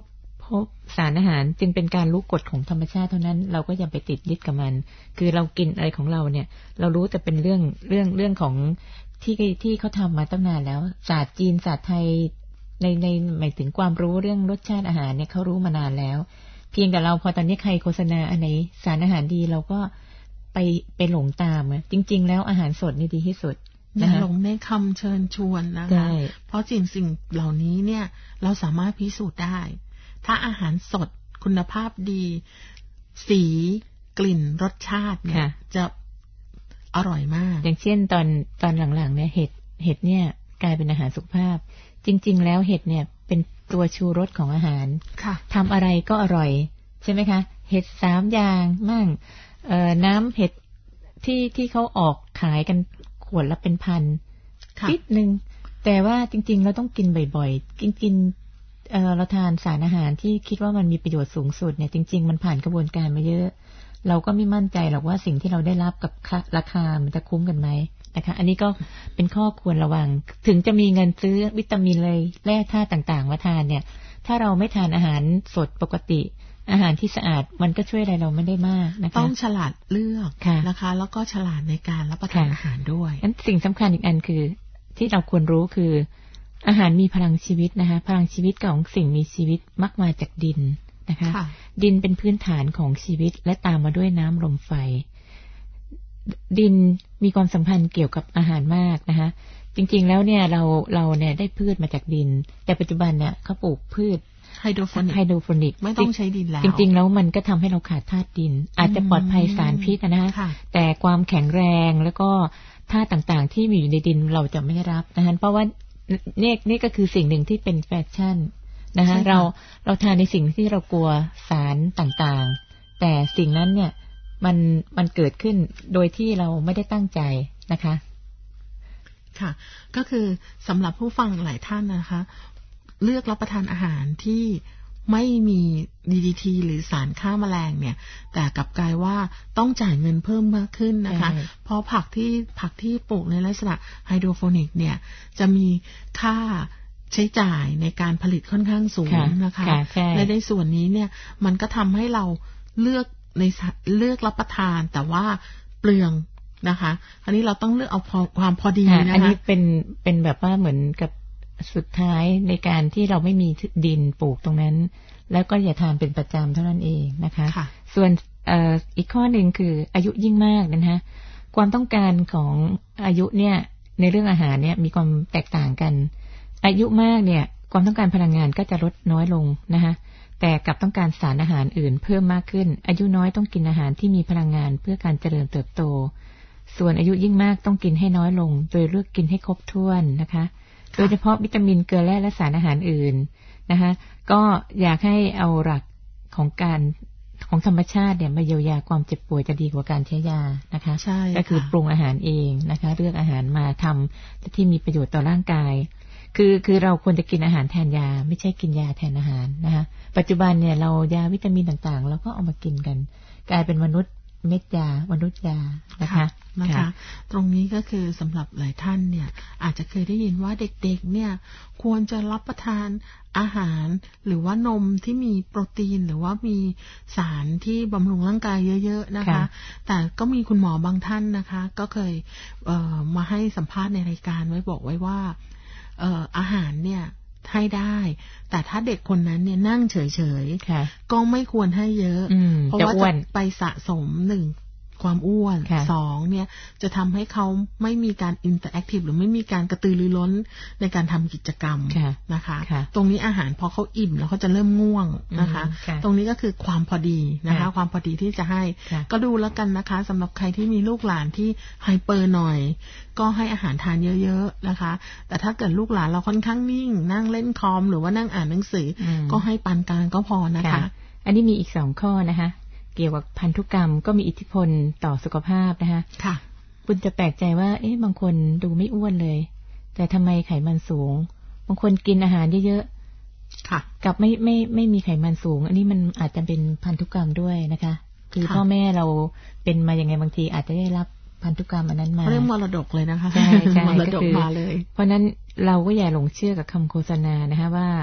พบสารอาหารจึงเป็นการรู้กฎของธรรมชาติเท่านั้นเราก็อย่าไปติดยึดกับมันคือเรากินอะไรของเราเนี่ยเรารู้แต่เป็นเรื่องเรื่องเรื่องของที่ที่เขาทำมาตั้งนานแล้วศาสตร์จีนศาสตร์ไทยในในหมายถึงความรู้เรื่องรสชาติอาหารเนี่ยเขารู้มานานแล้วเพียงแต่เราพอตอนนี้ใครโฆษณาอันไหนสารอาหารดีเราก็ไปไปหลงตามอ่ะจริงๆแล้วอาหารสดนี่ดีที่สุดอย่าหลงในคำเชิญชวนนะคะเพราะสิ่งสิ่งเหล่านี้เนี่ยเราสามารถพิสูจน์ได้ถ้าอาหารสดคุณภาพดีสีกลิ่นรสชาติเนี่ยจะอร่อยมากอย่างเช่นตอนตอนหลังๆเนี่ยเห็ดเห็ดเนี่ยกลายเป็นอาหารสุขภาพจริงๆแล้วเห็ดเนี่ยเป็นตัวชูรสของอาหารทำอะไรก็อร่อยใช่ไหมคะเห็ดสามอย่างมั่งเอ่อน้ำเห็ดที่ที่เขาออกขายกันขวดละเป็นพันนิดนึงแต่ว่าจริงๆเราต้องกินบ่อยๆกินกินเอ่อเราทานสารอาหารที่คิดว่ามันมีประโยชน์สูงสุดเนี่ยจริงๆมันผ่านกระบวนการมาเยอะเราก็ไม่มั่นใจหรอกว่าสิ่งที่เราได้รับกับราคามันจะคุ้มกันไหมนะคะอันนี้ก็เป็นข้อควรระวังถึงจะมีเงินซื้อวิตามินเลยแร่ธาตุต่างๆมาทานเนี่ยถ้าเราไม่ทานอาหารสดปกติอาหารที่สะอาดมันก็ช่วยอะไรเราไม่ได้มากนะคะต้องฉลาดเลือกนะคะแล้วก็ฉลาดในการรับประทานอาหารด้วยงั้นสิ่งสำคัญอีกอันคือที่เราควรรู้คืออาหารมีพลังชีวิตนะคะพลังชีวิตของสิ่งมีชีวิตมักมาจากดินนะคะดินเป็นพื้นฐานของชีวิตและตามมาด้วยน้ำลมไฟดินมีความสัมพันธ์เกี่ยวกับอาหารมากนะคะจริงๆแล้วเนี่ยเราเราเนี่ยได้พืชมาจากดินแต่ปัจจุบันเนี่ยเขาปลูกพืชไฮโดรโฟนิกไฮโดรโฟนิกไม่ต้องใช้ดินแล้วจริงๆแล้วมันก็ทำให้เราขาดธาตุดินอาจจะปลอดภัยสารพิษนะคะแต่ความแข็งแรงแล้วก็ธาตุต่างๆที่มีอยู่ในดินเราจะไม่ได้รับนะคะเพราะว่านี่นี่ก็คือสิ่งหนึ่งที่เป็นแฟชั่นนะคะเราเราทานในสิ่งที่เรากลัวสารต่างๆแต่สิ่งนั้นเนี่ยมันมันเกิดขึ้นโดยที่เราไม่ได้ตั้งใจนะคะค่ะก็คือสำหรับผู้ฟังหลายท่านนะคะเลือกรับประทานอาหารที่ไม่มี ดี ดี ที หรือสารฆ่าแมลงเนี่ยแต่กลับกลายว่าต้องจ่ายเงินเพิ่มมากขึ้นนะคะเพราะผักที่ผักที่ปลูกในลักษณะไฮโดรโฟนิกเนี่ยจะมีค่าใช้จ่ายในการผลิตค่อนข้างสูงนะคะและในส่วนนี้เนี่ยมันก็ทำให้เราเลือกในเลือกรับประทานแต่ว่าเปลืองนะคะอันนี้เราต้องเลือกเอาความพอดีนะคะอันนี้เป็นเป็นแบบว่าเหมือนกับสุดท้ายในการที่เราไม่มีดินปลูกตรงนั้นแล้วก็อย่าทานเป็นประจำเท่านั้นเองนะคะส่วนอีกข้อหนึ่งคืออายุยิ่งมากนะคะความต้องการของอายุเนี่ยในเรื่องอาหารเนี่ยมีความแตกต่างกันอายุมากเนี่ยความต้องการพลังงานก็จะลดน้อยลงนะคะแต่กลับต้องการสารอาหารอื่นเพิ่มมากขึ้นอายุน้อยต้องกินอาหารที่มีพลังงานเพื่อการเจริญเติบโตส่วนอายุยิ่งมากต้องกินให้น้อยลงโดยเลือกกินให้ครบถ้วนนะคะโดยเฉพาะวิตามินเกลือแร่และสารอาหารอื่นนะคะก็อยากให้เอาหลักของการของธรรมชาติเนี่ยมาเยียวยาความเจ็บป่วยจะดีกว่าการใช้ยานะคะใช่ก็คือปรุงอาหารเองนะคะเลือกอาหารมาทำที่มีประโยชน์ต่อร่างกายคือคือเราควรจะกินอาหารแทนยาไม่ใช่กินยาแทนอาหารนะคะปัจจุบันเนี่ยเรายาวิตามินต่างๆเราก็เอามากินกันกลายเป็นมนุษย์เม็ดยามนุษย์ยานะคะนะคะตรงนี้ก็คือสำหรับหลายท่านเนี่ยอาจจะเคยได้ยินว่าเด็กๆเนี่ยควรจะรับประทานอาหารหรือว่านมที่มีโปรตีนหรือว่ามีสารที่บำรุงร่างกายเยอะๆนะคะแต่ก็มีคุณหมอบางท่านนะคะก็เคยเอ่อมาให้สัมภาษณ์ในรายการไว้บอกไว้ว่าเอ่ออาหารเนี่ยให้ได้แต่ถ้าเด็กคนนั้นเนี่ยนั่งเฉยๆก็ไม่ควรให้เยอะเพราะว่าจะไปสะสมหนึ่งความอ้วนสองเนี่ยจะทำให้เขาไม่มีการอินเตอร์แอคทีฟหรือไม่มีการกระตือรือร้นในการทำกิจกรรมนะคะตรงนี้อาหารพอเขาอิ่มแล้วเขาจะเริ่มง่วงนะคะตรงนี้ก็คือความพอดีนะคะความพอดีที่จะให้ก็ดูแล้วกันนะคะสำหรับใครที่มีลูกหลานที่ไฮเปอร์หน่อยก็ให้อาหารทานเยอะๆนะคะแต่ถ้าเกิดลูกหลานเราค่อนข้างนิ่งนั่งเล่นคอมหรือว่านั่งอ่านหนังสือก็ให้ปานกลางก็พอนะคะอันนี้มีอีกสองข้อนะคะเกี่ยวกับพันธุกรรมก็มีอิทธิพลต่อสุขภาพนะคะค่ะคุณจะแปลกใจว่าเอ๊ะบางคนดูไม่อ้วนเลยแต่ทำไมไขมันสูงบางคนกินอาหารเยอะๆค่ะกับไม่ไม่ไม่มีไขมันสูงอันนี้มันอาจจะเป็นพันธุกรรมด้วยนะคะคือพ่อแม่เราเป็นมาอย่างไงบางทีอาจจะได้รับพันธุกรรมอันนั้นมาเรื่องมรดกเลยนะคะใช่ใช่มรดกมาเลยเพราะนั้นเราก็อย่าหลงเชื่อกับคำโฆษณานะคะว่า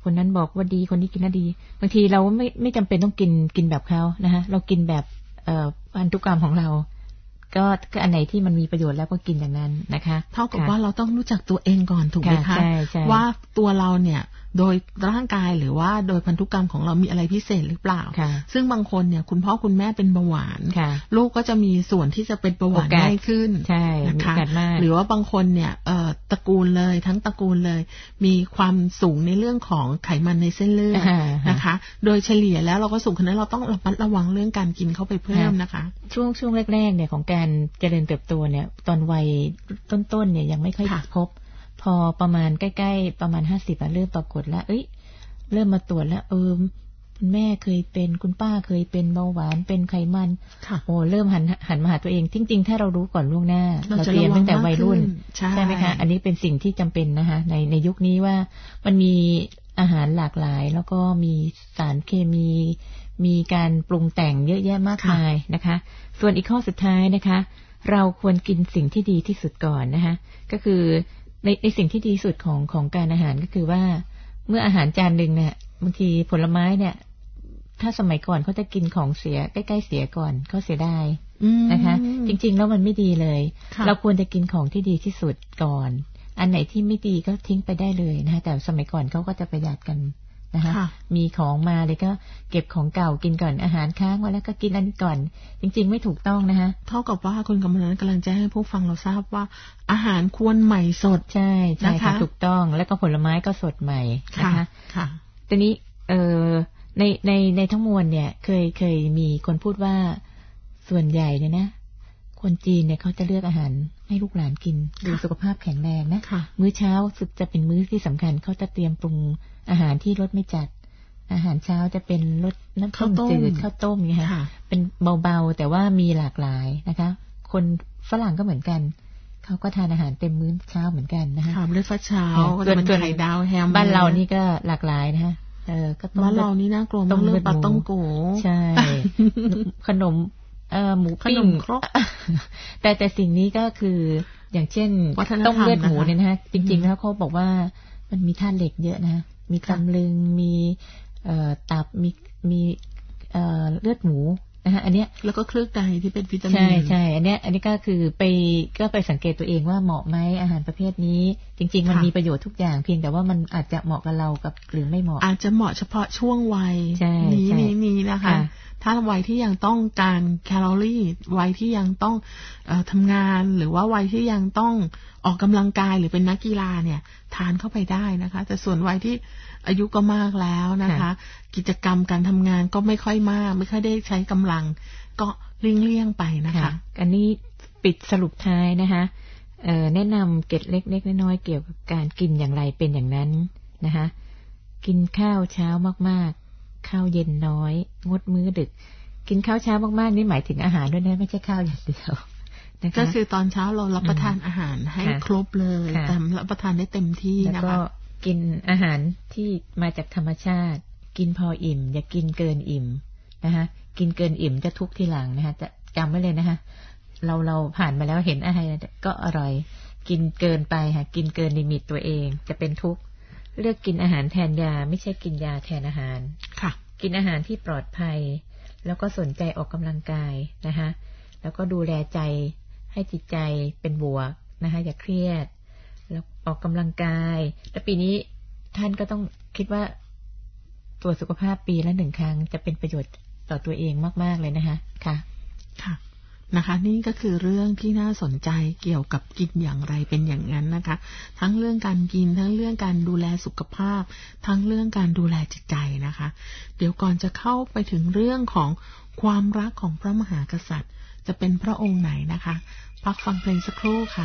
คนนั้นบอกว่าดีคนนี้กินแล้วดีบางทีเราไม่ไม่จำเป็นต้องกินกินแบบเขานะคะเรากินแบบเอ่อพันธุกรรมของเราก็ก็อันไหนที่มันมีประโยชน์แล้วก็กินอย่างนั้นนะคะเท่ากับว่าเราต้องรู้จักตัวเองก่อนถูกไหมคะว่าตัวเราเนี่ยโดยร่างกายหรือว่าโดยพันธุกรรมของเรามีอะไรพิเศษหรือเปล่าซึ่งบางคนเนี่ยคุณพ่อคุณแม่เป็นเบาหวานลูกก็จะมีส่วนที่จะเป็นเบาหวานง่ายขึ้นนะคะหรือว่าบางคนเนี่ยเอ่อตระกูลเลยทั้งตระกูลเลยมีความสูงในเรื่องของไขมันในเส้นเลือดนะคะโดยเฉลี่ยแล้วเราก็สูงขนาดนั้นเราต้องระมัดระวังเรื่องการกินเข้าไปเพิ่มนะคะช่วงช่วงแรกๆเนี่ยของการเจริญเติบโตเนี่ยตอนวัยต้นๆเนี่ยยังไม่ค่อยพบพอประมาณใกล้ๆประมาณห้าสิบเริ่มปรากฏแล้วเอ้ยเริ่มมาตรวจแล้วเออคุณแม่เคยเป็นคุณป้าเคยเป็นเบาหวานเป็นไขมันโอ้เริ่มหันหันมาหาตัวเองจริงๆถ้าเรารู้ก่อนล่วงหน้าเราเตรียมตั้งแต่วัยรุ่นใช่ไหมคะอันนี้เป็นสิ่งที่จำเป็นนะคะในในยุคนี้ว่ามันมีอาหารหลากหลายแล้วก็มีสารเคมีมีการปรุงแต่งเยอะแยะมากมายนะคะส่วนอีกข้อสุดท้ายนะคะเราควรกินสิ่งที่ดีที่สุดก่อนนะคะก็คือในในสิ่งที่ดีสุดของของการอาหารก็คือว่าเมื่ออาหารจานหนึ่งเนี่ยบางทีผลไม้เนี่ยถ้าสมัยก่อนเขาจะกินของเสียใกล้ๆเสียก่อนเขาเสียดายนะคะจริงๆแล้วมันไม่ดีเลยเราควรจะกินของที่ดีที่สุดก่อนอันไหนที่ไม่ดีก็ทิ้งไปได้เลยนะคะแต่สมัยก่อนเขาก็จะประหยัดกันนะคะมีของมาเลยก็เก็บของเก่ากินก่อนอาหารค้างไว้แล้วก็กินอันนี้ก่อนจริงๆไม่ถูกต้องนะคะเท่ากับว่าคุณกำนันกำลังจะให้ผู้ฟังเราทราบว่าอาหารควรใหม่สดใช่ใช่ค่ะถูกต้องแล้วก็ผลไม้ก็สดใหม่นะคะค่ะทีนี้เอ่อในในในทั้งมวลเนี่ยเคยเคยมีคนพูดว่าส่วนใหญ่เนี่ยนะคนจีนเนี่ยเขาจะเลือกอาหารให้ลูกหลานกินดูสุขภาพแข็งแรงนะมื้อเช้าจะเป็นมื้อที่สำคัญเขาจะเตรียมปรุงอาหารที่รสไม่จัดอาหารเช้าจะเป็นรสน้ำข้าวจืดข้าวต้มไงคะเป็นเบาๆแต่ว่ามีหลากหลายนะคะคนฝรั่งก็เหมือนกันเขาก็ทานอาหารเต็มมื้อเช้าเหมือนกันนะคะค่ะมื้อเช้าก็จะเป็นไข่ดาวแฮมบ้านเรานี่ก็หลากหลายนะคะเออก็บ้านเรานี่น่ากลัวมากเรื่องปลาต้องโกใช่ขนมเอ่อหมูปิ้งครกแต่แต่สิ่งนี้ก็คืออย่างเช่นต้มเลือดหมูเนี่ยนะฮะจริงๆแล้วเขาบอกว่ามันมีธาตุเหล็กเยอะนะมีตำลึงมีเอ่อตับมีมีเอ่อเลือดหมูนะฮะอันเนี้ยแล้วก็เครื่องในที่เป็นวิตามินใช่ใช่อันเนี้ยอันนี้ก็คือไปก็ไปสังเกตตัวเองว่าเหมาะไหมอาหารประเภทนี้จริงๆมันมีประโยชน์ทุกอย่างเพียงแต่ว่ามันอาจจะเหมาะกับเรากับหรือไม่เหมาะอาจจะเหมาะเฉพาะช่วงวัยนี้นี้นี้นะคะถ้าวัยที่ยังต้องการแคลอรี่วัยที่ยังต้องเอ่อทำงานหรือว่าวัยที่ยังต้องออกกำลังกายหรือเป็นนักกีฬาเนี่ยทานเข้าไปได้นะคะแต่ส่วนวัยที่อายุก็มากแล้วนะคะกิจกรรมการทำงานก็ไม่ค่อยมากไม่ค่อยได้ใช้กำลังก็เลี่ยงๆไปนะคะอันนี้ปิดสรุปท้ายนะคะเอ่อแนะนำเกร็ดเล็กๆน้อยๆเกี่ยวกับการกินอย่างไรเป็นอย่างนั้นนะคะกินข้าวเช้ามากๆข้าวเย็นน้อยงดมื้อดึกกินข้าวเช้ามากๆนี่หมายถึงอาหารด้วยนะไม่ใช่ข้าวอย่างเดียวก็คือตอนเช้าเรารับประทานอาหารให้ครบเลยแต่รับประทานได้เต็มที่นะคะแล้วก็กินอาหารที่มาจากธรรมชาติกินพออิ่มอย่ากินเกินอิ่มนะคะกินเกินอิ่มจะทุกข์ทีหลังนะคะจะจำไว้เลยนะคะเราเราผ่านมาแล้วเห็นอะไรก็อร่อยกินเกินไปค่ะกินเกินลิมิตตัวเองจะเป็นทุกข์เลือกกินอาหารแทนยาไม่ใช่กินยาแทนอาหารค่ะกินอาหารที่ปลอดภัยแล้วก็สนใจออกกำลังกายนะคะแล้วก็ดูแลใจให้จิตใจเป็นบวกนะคะอย่าเครียดแล้วออกกำลังกายแล้วปีนี้ท่านก็ต้องคิดว่าตรวจสุขภาพปีละหนึ่งครั้งจะเป็นประโยชน์ต่อตัวเองมากๆเลยนะคะค่ะค่ะนะคะนี่ก็คือเรื่องที่น่าสนใจเกี่ยวกับกินอย่างไรเป็นอย่างนั้นนะคะทั้งเรื่องการกินทั้งเรื่องการดูแลสุขภาพทั้งเรื่องการดูแลจิตใจนะคะเดี๋ยวก่อนจะเข้าไปถึงเรื่องของความรักของพระมหากษัตริย์จะเป็นพระองค์ไหนนะคะพักฟังเพลงสักครู่ค่ะ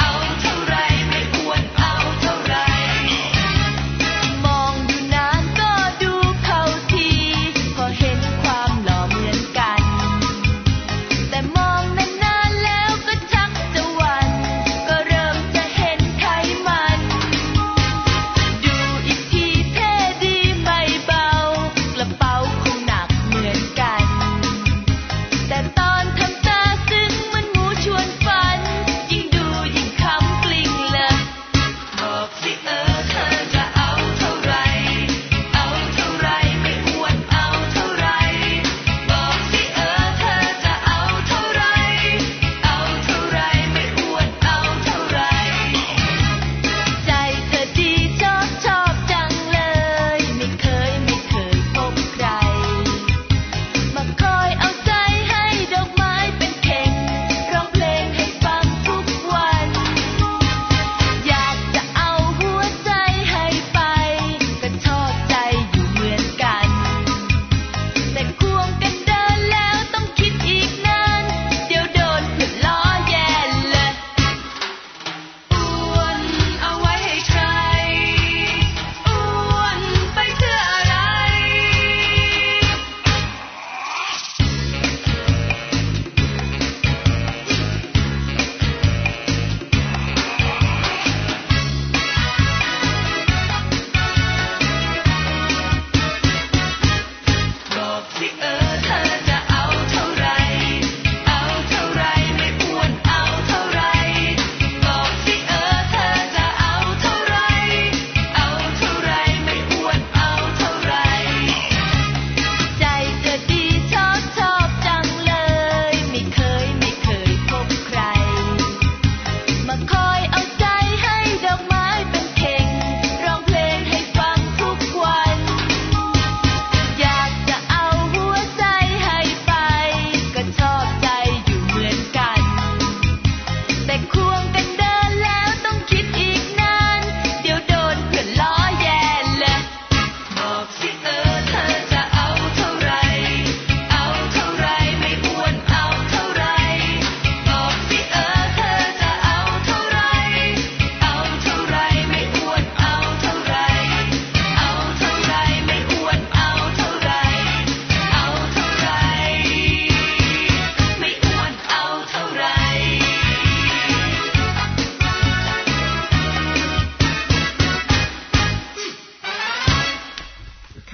มองอยู่นานก็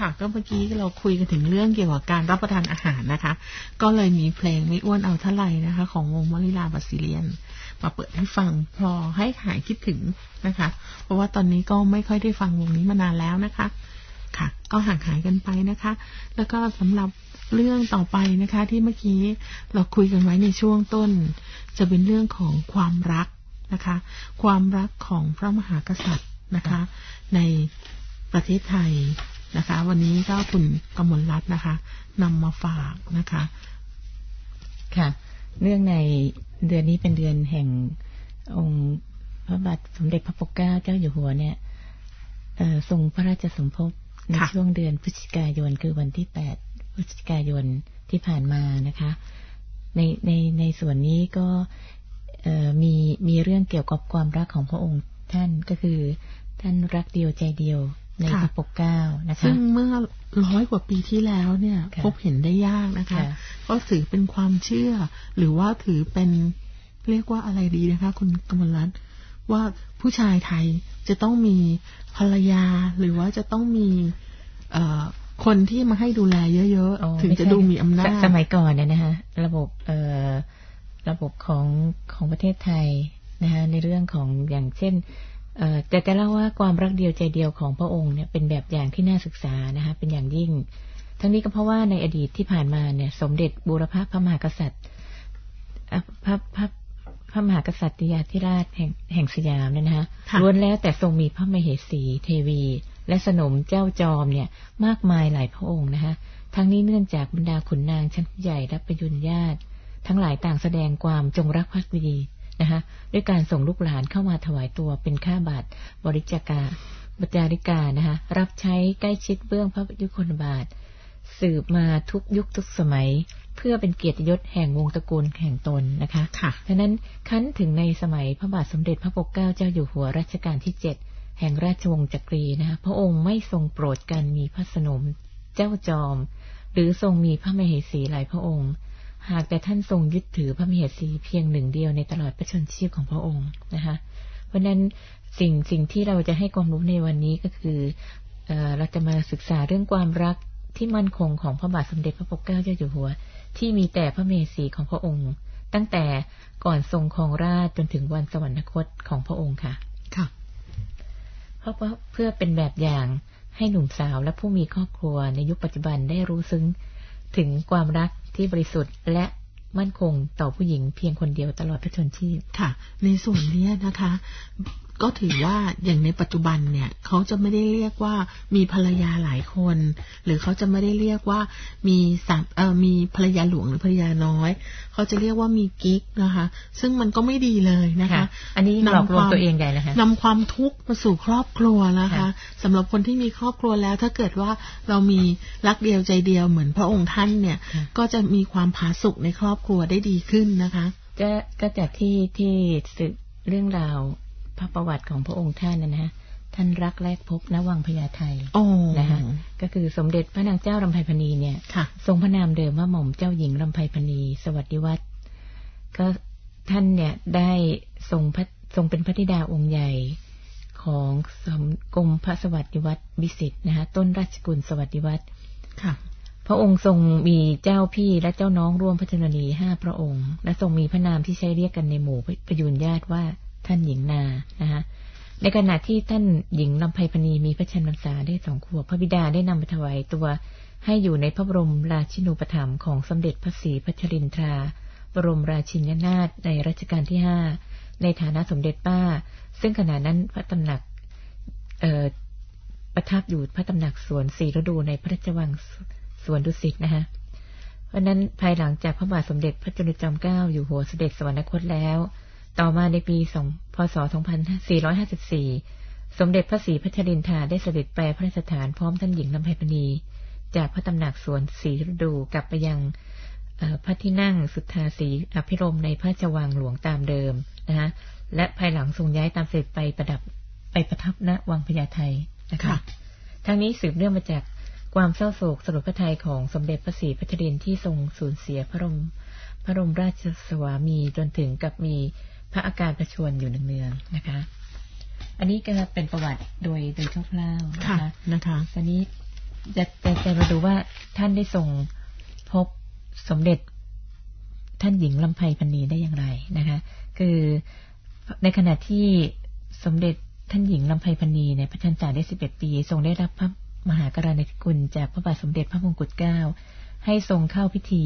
ค่ะก็เมื่อกี้เราคุยกันถึงเรื่องเกี่ยวกับการรับประทานอาหารนะคะก็เลยมีเพลงไม่อ้วนเอาเท่าไหร่นะคะของวงมอลิลาบาซิเลียนมาเปิดให้ฟังพอให้หายคิดถึงนะคะเพราะว่าตอนนี้ก็ไม่ค่อยได้ฟังวงนี้มานานแล้วนะคะค่ะก็ห่างหายกันไปนะคะแล้วก็สำหรับเรื่องต่อไปนะคะที่เมื่อกี้เราคุยกันไว้ในช่วงต้นจะเป็นเรื่องของความรักนะคะความรักของพระมหากษัตริย์นะคะในประเทศไทยนะคะวันนี้ก็คุณกมลรัตน์นะคะนำมาฝากนะคะค่ะเนื่องในเดือนนี้เป็นเดือนแห่งองค์พระบาทสมเด็จพระปกเกล้าเจ้าอยู่หัวเนี่ยทรงพระราชสมภพในช่วงเดือนพฤศจิกายนคือวันที่แปดพฤศจิกายนที่ผ่านมานะคะในในในส่วนนี้ก็มีมีเรื่องเกี่ยวกับความรักของพระองค์ท่านก็คือท่านรักเดียวใจเดียวในพระปกเกล้านะคะซึ่งเมื่อร้อยกว่าปีที่แล้วเนี่ยพบเห็นได้ยากนะคะก็ถือเป็นความเชื่อหรือว่าถือเป็นเรียกว่าอะไรดีนะคะคุณกมลรัตน์ว่าผู้ชายไทยจะต้องมีภรรยาหรือว่าจะต้องมีเอ่อคนที่มาให้ดูแลเยอะๆถึงจะดูมีอำนาจสมัยก่อนเนี่ยนะคะระบบเอ่อระบบของของประเทศไทยนะคะในเรื่องของอย่างเช่นเอ่อแต่จะเล่าว่าความรักเดียวใจเดียวของพระองค์เนี่ยเป็นแบบอย่างที่น่าศึกษานะคะเป็นอย่างยิ่งทั้งนี้ก็เพราะว่าในอดีตที่ผ่านมาเนี่ยสมเด็จบูรพพระมหากษัตริย์พระพระพระมหากษัตริยาธิราชแห่งแห่งสยามเนี่ยนะคะล้วนแล้วแต่ทรงมีพระมเหสีเทวีและสนมเจ้าจอมเนี่ยมากมายหลายพระองค์นะคะทั้งนี้เนื่องจากบรรดาขุนนางชั้นใหญ่และประยุรญาติทั้งหลายต่างแสดงความจงรักภักดีนะคะด้วยการส่งลูกหลานเข้ามาถวายตัวเป็นข้าบาทบริจาคาบจาริกานะคะรับใช้ใกล้ชิดเบื้องพระยุคลบาทสืบมาทุกยุคทุกสมัยเพื่อเป็นเกียรติยศแห่งวงตระกูลแห่งตนนะคะดังนั้นคั้นถึงในสมัยพระบาทสมเด็จพระปกเกล้าเจ้าอยู่หัวรัชกาลที่เจ็ดแห่งราชวงศ์จักรีนะคะพระองค์ไม่ทรงโปรดการมีพระสนมเจ้าจอมหรือทรงมีพระมเหสีหลายพระองค์หากแต่ท่านทรงยึดถือพระมเหสีเพียงหนึ่งเดียวในตลอดพระชนชีพของพระองค์นะคะเพราะนั้นสิ่งสิ่งที่เราจะให้ความรู้ในวันนี้ก็คือเอ่อเราจะมาศึกษาเรื่องความรักที่มั่นคงของพระบาทสมเด็จพระปกเกล้าเจ้าอยู่หัวที่มีแต่พระมเหสีของพระองค์ตั้งแต่ก่อนทรงครองราชจนถึงวันสวรรคตของพระองค์ค่ะค่ะเพราะเพื่อเป็นแบบอย่างให้หนุ่มสาวและผู้มีครอบครัวในยุคปัจจุบันได้รู้ซึ้งถึงความรักที่บริสุทธิ์และมั่นคงต่อผู้หญิงเพียงคนเดียวตลอดพระชนชีพค่ะในส่วนนี้นะคะก็ถือว่าอย่างในปัจจุบันเนี่ยเขาจะไม่ได้เรียกว่ามีภรรยาหลายคนหรือเขาจะไม่ได้เรียกว่ามีสามเอ่อมีภรรยาหลวงหรือภรรยาน้อยเขาจะเรียกว่ามีกิ๊กนะคะซึ่งมันก็ไม่ดีเลยนะคะอันนี้หลอกลวงตัวเองใหญ่นะคะนำความทุกข์มาสู่ครอบครัวนะคะสำหรับคนที่มีครอบครัวแล้วถ้าเกิดว่าเรามีรักเดียวใจเดียวเหมือนพระองค์ท่านเนี่ยก็จะมีความผาสุกในครอบครัวได้ดีขึ้นนะคะก็ก็จากที่ที่สืบเรื่องราวพระประวัติของพระองค์ท่านนะฮะท่านรักแรกพบณวังพญาไทนะคะก็คือสมเด็จพระนางเจ้ารำไพพรรณีเนี่ยทรงพระนามเดิมว่าหม่อมเจ้าหญิงรำไพพรรณีสวัสดิวัฒน์ก็ท่านเนี่ยได้ทรงพระทรงเป็นพระธิดาองค์ใหญ่ของสมกรมพระสวัสดิวัฒน์วิสิตนะคะต้นราชกุลสวัสดิวัฒน์ค่ะพระองค์ทรงมีเจ้าพี่และเจ้าน้องร่วมพระชนนีห้าพระองค์และทรงมีพระนามที่ใช้เรียกกันในหมู่ประยุรญาติว่าท่านหญิงนานะคะในขณะที่ท่านหญิงลำไพพรรณีมีพระชนพรรษาได้สองขวบพระบิดาได้นำไปถวายตัวให้อยู่ในพระบรมราชินูปถัมภ์ของสมเด็จพระศรีพัชรินทราบรมราชินีนาถในรัชกาลที่ห้าในฐานะสมเด็จป้าซึ่งขณะนั้นพระตำหนักเอ่อประทับอยู่พระตำหนักสวนศรีฤดูในพระราชวังสวนดุสิตนะคะเพราะนั้นภายหลังจากพระบาทสมเด็จพระจุลจอมเกล้าอยู่หัวเสด็จสวรรคตแล้วต่อมาในปีพ.ศ. สองพันสี่ร้อยห้าสิบสี่สมเด็จพระศรีพัชรินทราได้เสด็จไปพระราชทานพร้อมท่านหญิงลำไพพรรณีจากพระตำหนักสวนศรีฤดูกลับไปยังพระที่นั่งสุทธาสีอภิรมย์ในพระราชวังหลวงตามเดิมนะคะและภายหลังทรงย้ายตามเสด็จไปประดับไปประทับณวังพญาไทนะคะทั้งนี้สืบเนื่องมาจากความเศร้าโศกสลดพระทัยของสมเด็จพระศรีพัชรินทร์ที่ทรงสูญเสียพระบรมพระบรมราชสวามีจนถึงกับมีพระอาการประชวรอยู่เนืองๆนะคะอันนี้ก็เป็นประวัติโดยโดยคร่าวๆนะคะนะคะตอนนี้จะจะจะมาดูว่าท่านได้ทรงพบสมเด็จท่านหญิงลำไพพรรณีได้อย่างไรนะคะคือในขณะที่สมเด็จท่านหญิงลำไพพรณีเนี่ยพระชนจาได้สิบเอ็ดปีทรงได้รับพระมหากรุณาธิคุณจากพระบาทสมเด็จพระมงกุฎเกล้าให้ทรงเข้าพิธี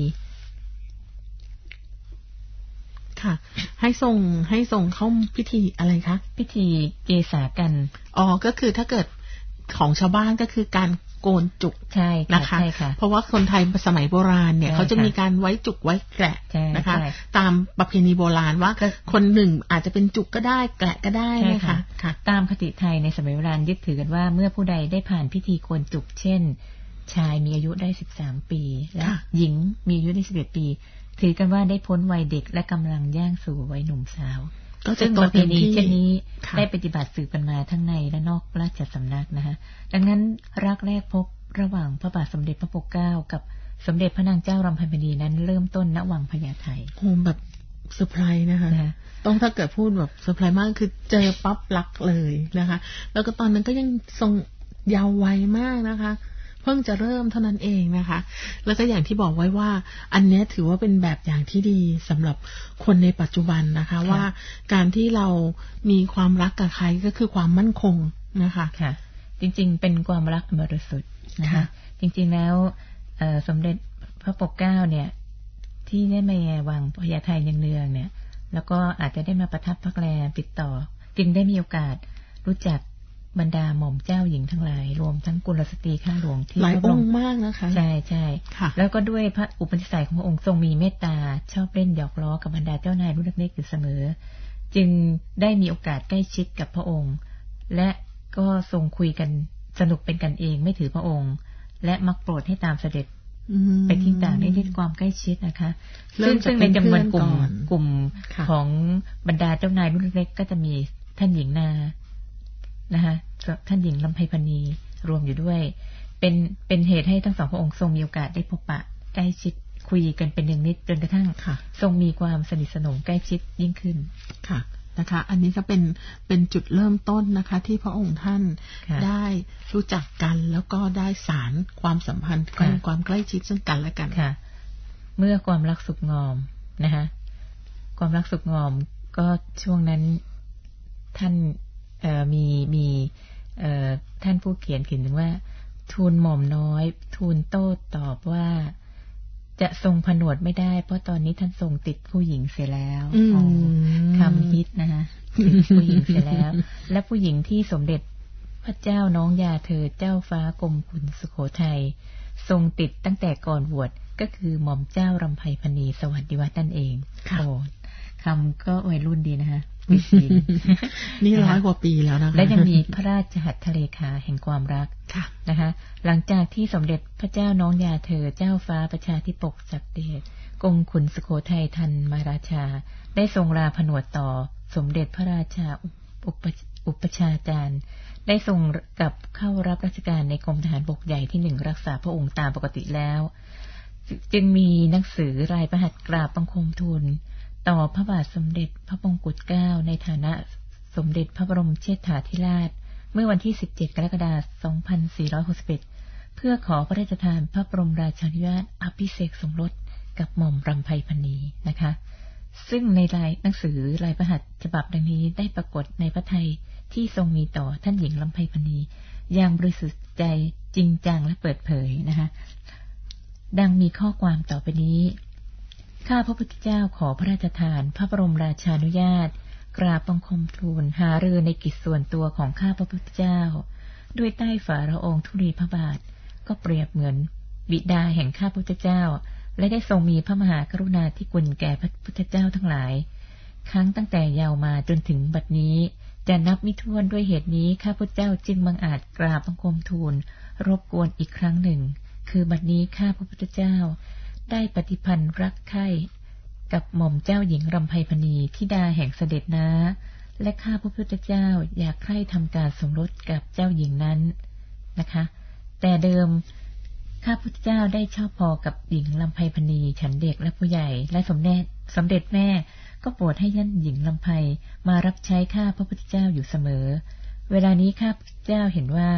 ค่ะให้ทรงให้ทรงเข้าพิธีอะไรคะพิธีเกษากันอ๋อก็คือถ้าเกิดของชาวบ้านก็คือการโกนจุกใช่นะคะเพราะว่าคนไทยสมัยโบราณเนี่ยเขาจะมีการไว้จุกไว้แกะนะคะตามประเพณีโบราณว่าคนหนึ่งอาจจะเป็นจุกก็ได้แกะก็ได้นะคะตามคติไทยในสมัยโบราณยึดถือกันว่าเมื่อผู้ใดได้ผ่านพิธีโกนจุกเช่นชายมีอายุได้สิบสามปีและหญิงมีอายุได้สิบเอ็ดปีถือกันว่าได้พ้นวัยเด็กและกำลังย่างสู่วัยหนุ่มสาวซึ่งประเพณีเช่นนี้ได้ปฏิบัติสืบกันมาทั้งในและนอกราชสำนักนะคะดังนั้นรักแรกพบระหว่างพระบาทสมเด็จพระปกเกล้ากับสมเด็จพระนางเจ้ารำไพพรรณีนั้นเริ่มต้นณวังพญาไทโอ้แบบเซอร์ไพรส์นะคะต้องถ้าเกิดพูดแบบเซอร์ไพรส์มากคือเจอปั๊บรักเลยนะคะแล้วก็ตอนนั้นก็ยังทรงยาววัยมากนะคะเพิ่งจะเริ่มเท่านั้นเองนะคะแล้วก็อย่างที่บอกไว้ว่าอันนี้ถือว่าเป็นแบบอย่างที่ดีสำหรับคนในปัจจุบันนะคะว่าการที่เรามีความรักกับใครก็คือความมั่นคงนะคะค่ะจริงๆเป็นความรักบริสุทธิ์นะคะจริงๆแล้วสมเด็จพระปกเกล้าเนี่ยที่ได้มาวังพญาไทเนืองๆเนี่ยแล้วก็อาจจะได้มาประทับพักแรมติดต่อจึงได้มีโอกาสรู้จักบรรดาหม่อมเจ้าหญิงทั้งหลายรวมทั้งกุลสตรีข้าหลวงที่หลายองค์มากนะคะใช่ใช่แล้วก็ด้วยพระอุปนิสัยของพระองค์ทรงมีเมตตาชอบเล่นหยอกล้อกับบรรดาเจ้านายรุ่นเล็กๆอยู่เสมอจึงได้มีโอกาสใกล้ชิดกับพระองค์และก็ทรงคุยกันสนุกเป็นกันเองไม่ถือพระองค์และมักโปรดให้ตามเสด็จไปที่ต่างได้ด้วยความใกล้ชิดนะคะซึ่งซึ่งในจำนวนกลุ่มกลุ่มของบรรดาเจ้านายรุ่นเล็กก็จะมีท่านหญิงนานะคะท่านหญิงลำไพพรณีรวมอยู่ด้วยเป็นเป็นเหตุให้ทั้งสองพระองค์ทรงมีโอกาสได้พบปะใกล้ชิดคุยกันเป็นเนืองนิดจนกระทั่งทรงมีความสนิทสนมใกล้ชิดยิ่งขึ้นค่ะนะคะอันนี้ก็เป็นเป็นจุดเริ่มต้นนะคะที่พระองค์ท่านได้รู้จักกันแล้วก็ได้สานความสัมพันธ์กันความใกล้ชิดซึ่งกันและกันค่ะเมื่อความรักสุขงอมนะคะความรักสุขงอมก็ช่วงนั้นท่านมีมีท่านผู้เขียนเขียนถึงว่าทูลหม่อมน้อยทูลโต้ตอบว่าจะทรงผนวดไม่ได้เพราะตอนนี้ท่านทรงติดผู้หญิงเสียแล้วคำฮิตนะคะติดผู้หญิงเสียแล้วและผู้หญิงที่สมเด็จพระเจ้าน้องยาเธอเจ้าฟ้ากรมขุนสุโขทัยทรงติดตั้งแต่ก่อนบวชก็คือหม่อมเจ้ารำไพพรรณีสวัสดิวัฒน์นั่นเองโอ้คำก็วัยรุ่นดีนะคะนี่ร้อยกว่าปีแล้วนะคะและยังมีพระราชหัตถเลขาแห่งความรักนะคะหลังจากที่สมเด็จพระเจ้าน้องยาเธอเจ้าฟ้าประชาธิปกศักดิเดชกรมขุนสุโขทัยทันมาราชาได้ทรงลาผนวดต่อสมเด็จพระราชาอุปอุปชาจารย์ได้ทรงกลับเข้ารับราชการในกรมทหารบกใหญ่ที่หนึ่งรักษาพระองค์ตามปกติแล้วจึงมีหนังสือรายพระหัตถ์กราบบังคมทูลต่อพระบาทสมเด็จพระมงกุฎเกล้าในฐานะสมเด็จพระบรมเชษฐาธิราชเมื่อวันที่สิบเจ็ดกรกฎาคมสองพันสี่ร้อยหกสิบเอ็ดเพื่อขอพระราชทานพระบรมราชานุญาตอภิเษกสมรสกับหม่อมรำไพพรรณีนะคะซึ่งในรายหนังสือรายพระหัตถ์ฉบับดังนี้ได้ปรากฏในพระทัยที่ทรงมีต่อท่านหญิงลำไพพรรณีอย่างบริสุทธิ์ใจจริงจังและเปิดเผยนะคะดังมีข้อความต่อไปนี้ข้าพระพุทธเจ้าขอพระราชทานพระบรมราชานุญาตกราบบังคมทูลหารือในกิจส่วนตัวของข้าพระพุทธเจ้าด้วยใต้ฝ่าละอองธุลีพระบาทก็เปรียบเหมือนบิดาแห่งข้าพระพุทธเจ้าและได้ทรงมีพระมหากรุณาธิคุณแก่พระพุทธเจ้าทั้งหลายครั้งตั้งแต่เยาว์มาจนถึงบัดนี้จะนับมิถ้วนด้วยเหตุนี้ข้าพระเจ้าจึงบังอาจกราบบังคมทูลรบกวนอีกครั้งหนึ่งคือบัดนี้ข้าพระพุทธเจ้าได้ปฏิพันธ์รักใคร่กับหม่อมเจ้าหญิงรำไพพรรณีธิดาแห่งเสด็จน้าและข้าพระพุทธเจ้าอยากใคร่ทำการสมรสกับเจ้าหญิงนั้นนะคะแต่เดิมข้าพระพุทธเจ้าได้ชอบพอกับหญิงลำไพพรรณีฉันเด็กและผู้ใหญ่และสมเด็จสมเด็จแม่ก็โปรดให้ท่านหญิงลำไพมารับใช้ข้าพระพุทธเจ้าอยู่เสมอเวลานี้ข้าพระพุทธเจ้าเห็นว่า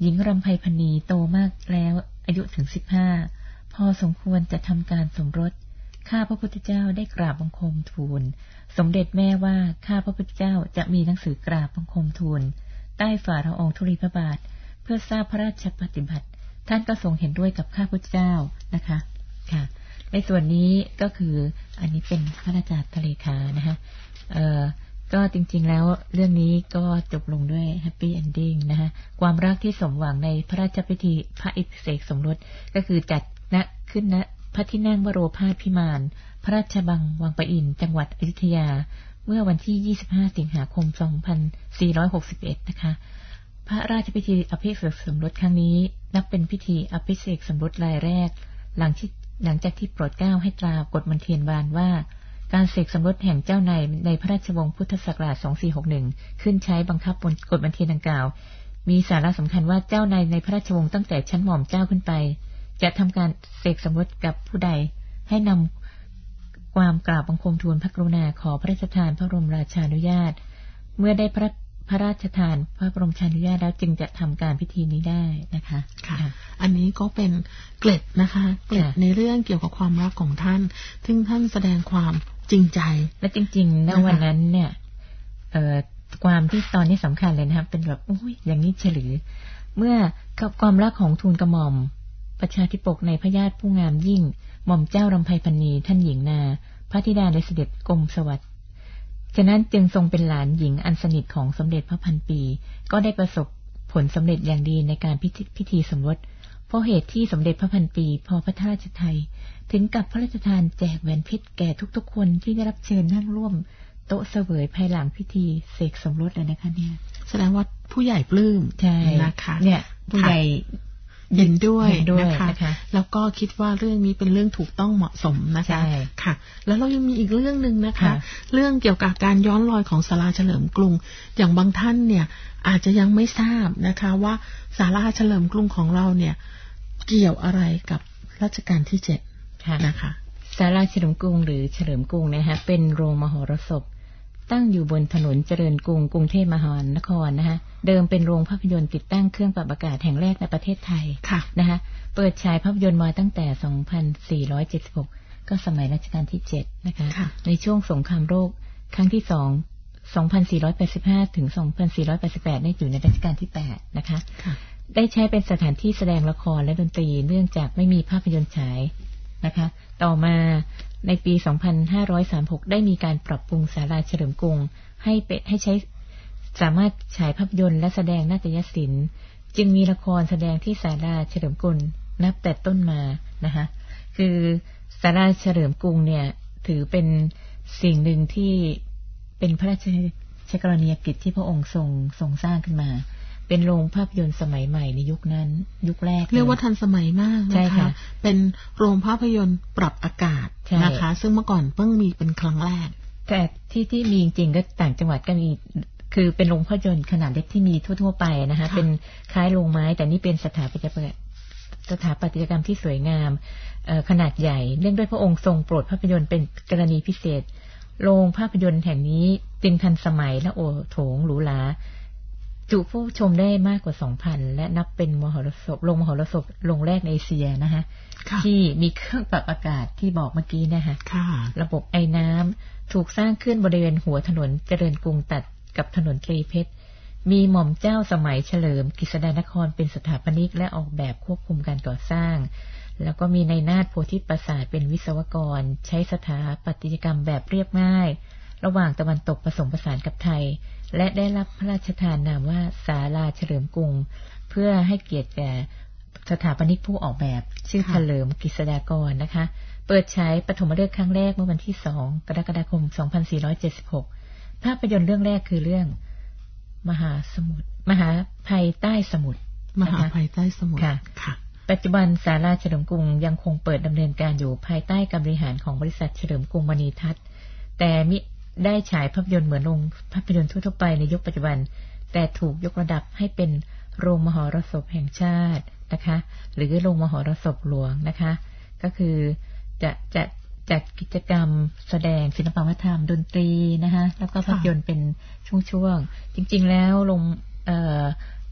หญิงรำไพพรรณีโตมากแล้วอายุถึงสิบห้าพอสมควรจะทำการสมรสข้าพระพุทธเจ้าได้กราบบังคมทูลสมเด็จแม่ว่าข้าพระพุทธเจ้าจะมีหนังสือกราบบังคมทูลใต้ฝ่าละอองธุลีพระบาทเพื่อทราบพระราชปฏิบัติท่านก็ทรงเห็นด้วยกับข้าพระพุทธเจ้านะคะค่ะในส่วนนี้ก็คืออันนี้เป็นพระราชาเลขานะคะเอ่อก็จริงๆแล้วเรื่องนี้ก็จบลงด้วยแฮปปี้เอนดิ้งนะคะความรักที่สมหวังในพระราชพิธีพระอิเสกสมรสก็คือจัดณขึ้นณพระที่นั่งวโรภาสพิมานพระราชบังวังปะอินจังหวัดอยุธยาเมื่อวันที่ยี่สิบห้าสิงหาคมสองพันสี่ร้อยหกสิบเอ็ดนะคะพระราชพิธีอภิเษกสมรสครั้งนี้นับเป็นพิธีอภิเษกสมรสรายแรกหลังที่หลังจากที่โปรดเกล้าให้ตรากฎมนเทียนบานว่าการเสกสมรสแห่งเจ้านายในพระราชวงศ์พุทธศักราชสองพันสี่ร้อยหกสิบเอ็ดขึ้นใช้บังคับบนกฎมนเทียนดังกล่าวมีสาระสำคัญว่าเจ้านายในพระราชวงศ์ตั้งแต่ชั้นหม่อมเจ้าขึ้นไปจะทำการเสกสมรสกับผู้ใดให้นำความกราบบังคมทูลพระกรุณาขอพระราชทานพระบรมราชานุญาตเมื่อได้พระพระราชทานพระบรมราชานุญาตแล้วจึงจะทำการพิธีนี้ได้นะคะค่ะอันนี้ก็เป็นเกล็ดนะคะเกล็ดในเรื่องเกี่ยวกับความรักของท่านซึ่งท่านแสดงความจริงใจและจริงๆณวันนั้นเนี่ยเอ่อความที่ตอนนี้สำคัญเลยนะครับเป็นแบบโอ้ยอย่างนี้เฉลือเมื่อกับความรักของทูลกระหม่อมประชาธิปกในพระญาติผู้งามยิ่งหม่อมเจ้ารำไพพรรณีท่านหญิงนาพระธิดาในเสด็จกรมสวัสดิ์ฉะนั้นจึงทรงเป็นหลานหญิงอันสนิทของสมเด็จพระพันปีก็ได้ประสบผลสำเร็จอย่างดีในการพิธีสมรสเพราะเหตุที่สมเด็จพระพันปีพอพระราชทานถึงกับพระราชทานแจกแหวนเพชรแก่ทุกๆคนที่ได้รับเชิญนั่งร่วมโต๊ะเสวยภายหลังพิธีเสกสมรสเลยนะคะเนี่ยแสดงว่าผู้ใหญ่ปลื้มนะคะเนี่ยผู้ใหญ่เห็นด้วยนะคะแล้วก็คิดว่าเรื่องนี้เป็นเรื่องถูกต้องเหมาะสมนะคะค่ะแล้วเรายังมีอีกเรื่องนึงนะคะเรื่องเกี่ยวกับการย้อนรอยของศาลาเฉลิมกรุงอย่างบางท่านเนี่ยอาจจะยังไม่ทราบนะคะว่าศาลาเฉลิมกรุงของเราเนี่ยเกี่ยวอะไรกับรัชกาลที่เจ็ดนะคะศาลาเฉลิมกรุงหรือเฉลิมกรุงนะคะเป็นโรงมหรสพตั้งอยู่บนถนนเจริญกรุงกรุงเทพมหานครนะคะเดิมเป็นโรงภาพยนตร์ติดตั้งเครื่องปรับอากาศแห่งแรกในประเทศไทยนะคะเปิดฉายภาพยนตร์มาตั้งแต่สองพันสี่ร้อยเจ็ดสิบหกก็สมัยรัชกาลที่เจ็ดนะคะในช่วงสงครามโลกครั้งที่สอง สองพันสี่ร้อยแปดสิบห้า ถึง สองพันสี่ร้อยแปดสิบแปดได้อยู่ในรัชกาลที่แปดนะคะได้ใช้เป็นสถานที่แสดงละครและดนตรีเนื่องจากไม่มีภาพยนตร์ฉายนะคะต่อมาในปี สองพันห้าร้อยสามสิบหก ได้มีการปรับปรุงศาลาเฉลิมกรุงให้เป็นให้ใช้สามารถฉายภาพยนตร์และแสดงนาฏยศิลป์จึงมีละครแสดงที่ศาลาเฉลิมกรุงนับแต่ต้นมานะคะคือศาลาเฉลิมกรุงเนี่ยถือเป็นสิ่งหนึ่งที่เป็นพระราชกรณียกิจที่พระองค์ทรงทรงสร้างขึ้นมาเป็นโรงภาพยนตร์สมัยใหม่ในยุคนั้นยุคแรกเรียกว่าทันสมัยมากนะคะเป็นโรงภาพยนตร์ปรับอากาศนะคะซึ่งเมื่อก่อนเพิ่งมีเป็นครั้งแรกแต่ที่ที่มีจริงก็ต่างจังหวัดก็มีคือเป็นโรงภาพยนตร์ขนาดเล็กที่มีทั่วๆไปนะคะเป็นคล้ายโรงไม้แต่นี่เป็นสถาปัตยกรรมสถาปัตยกรรมที่สวยงามขนาดใหญ่เนื่องด้วยพระองค์ทรงโปรดภาพยนตร์เป็นกรณีพิเศษโรงภาพยนตร์แห่งนี้จึงทันสมัยและโอโถงหรูหราจุผู้ชมได้มากกว่า สองพัน และนับเป็นมหรสพโรงมหรสพโรงแรกในเอเชียนะคะที่มีเครื่องปรับอากาศที่บอกเมื่อกี้นะคะระบบไอ้น้ำถูกสร้างขึ้นบริเวณหัวถนนเจริญกรุงตัดกับถนนตรีเพชรมีหม่อมเจ้าสมัยเฉลิมกฤษดานครเป็นสถาปนิกและออกแบบควบคุมการก่อสร้างแล้วก็มีนายนาถโพธิปราสาทเป็นวิศวกรใช้สถาปัตยกรรมแบบเรียบง่ายระหว่างตะวันตกผสมผสานกับไทยและได้รับพระราชทานนามว่าศาลาเฉลิมกรุงเพื่อให้เกียรติแก่สถาปนิกผู้ออกแบบชื่อเฉลิมกฤษดากรนะคะเปิดฉายปฐมฤกษ์ครั้งแรกเมื่อวันที่สองกรกฎาคมสองพันสี่ร้อยเจ็ดสิบหกภาพยนตร์เรื่องแรกคือเรื่องมหาสมุทรมหาภัยใต้สมุทรมหาภัยใต้สมุทรค่ะค่ะปัจจุบันศาลาเฉลิมกรุงยังคงเปิดดำเนินการอยู่ภายใต้การบริหารของบริษัทเฉลิมกรุงมณีทัศน์แต่มิได้ฉายภาพยนตร์เหมือนโรงภาพยนตร์ทั่วไปในยุคปัจจุบันแต่ถูกยกระดับให้เป็นโรงมหรสพแห่งชาตินะคะหรือโรงมหรสพหลวงนะคะก็คือจะจะจัดกิจกรรมแสดงศิลปวัฒนธรรมดนตรีนะคะแล้วก็ภาพยนตร์เป็นช่วงๆจริงๆแล้วโรงเอ่อ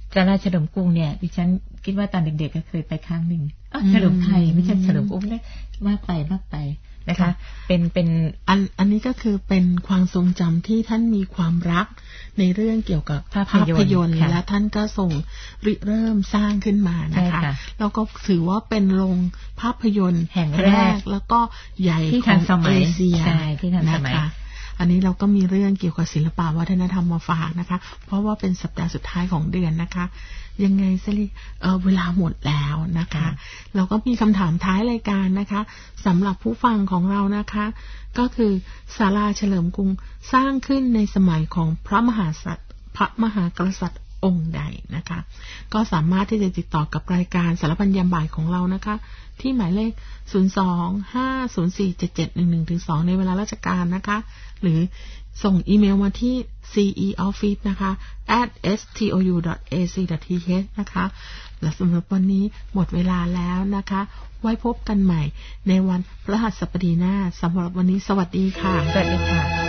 ศาลาเฉลิมกรุงเนี่ยดิฉันคิดว่าตอนเด็กๆก็เคยไปครั้งหนึ่งเฉลิมไทยไม่ใช่เฉลิมกรุงเนี่ยมากไปมากไปนะคะเป็นเป็นอันอันนี้ก็คือเป็นความทรงจำที่ท่านมีความรักในเรื่องเกี่ยวกับภาพยนตร์และท่านก็ส่งริเริ่มสร้างขึ้นมานะคะแล้วก็ถือว่าเป็นโรงภาพยนตร์แห่งแรกแล้วก็ใหญ่ของเอเชียนะคะอันนี้เราก็มีเรื่องเกี่ยวกับศิลปวัฒนธรรมมาฝากนะคะเพราะว่าเป็นสัปดาห์สุดท้ายของเดือนนะคะยังไงสิเอ่อเวลาหมดแล้วนะคะเราก็มีคำถามท้ายรายการนะคะสำหรับผู้ฟังของเรานะคะก็คือศาลาเฉลิมกรุงสร้างขึ้นในสมัยของพระมหากษัตริย์พระมหากษัตริย์องค์ใดนะคะก็สามารถที่จะติดต่อกับรายการสารพันยามบ่ายของเรานะคะที่หมายเลขศูนย์ สอง ห้า ศูนย์ สี่ เจ็ด เจ็ด หนึ่ง หนึ่ง ถึง สองในเวลาราชการนะคะหรือส่งอีเมลมาที่ ซี อี ออฟฟิศ นะคะ แอท เอส ที โอ ยู ดอท เอ ซี ดอท ที เอช นะคะและสำหรับวันนี้หมดเวลาแล้วนะคะไว้พบกันใหม่ในวันพฤหัสบดีหน้าสำหรับวันนี้สวัสดีค่ะสวัสดีค่ะ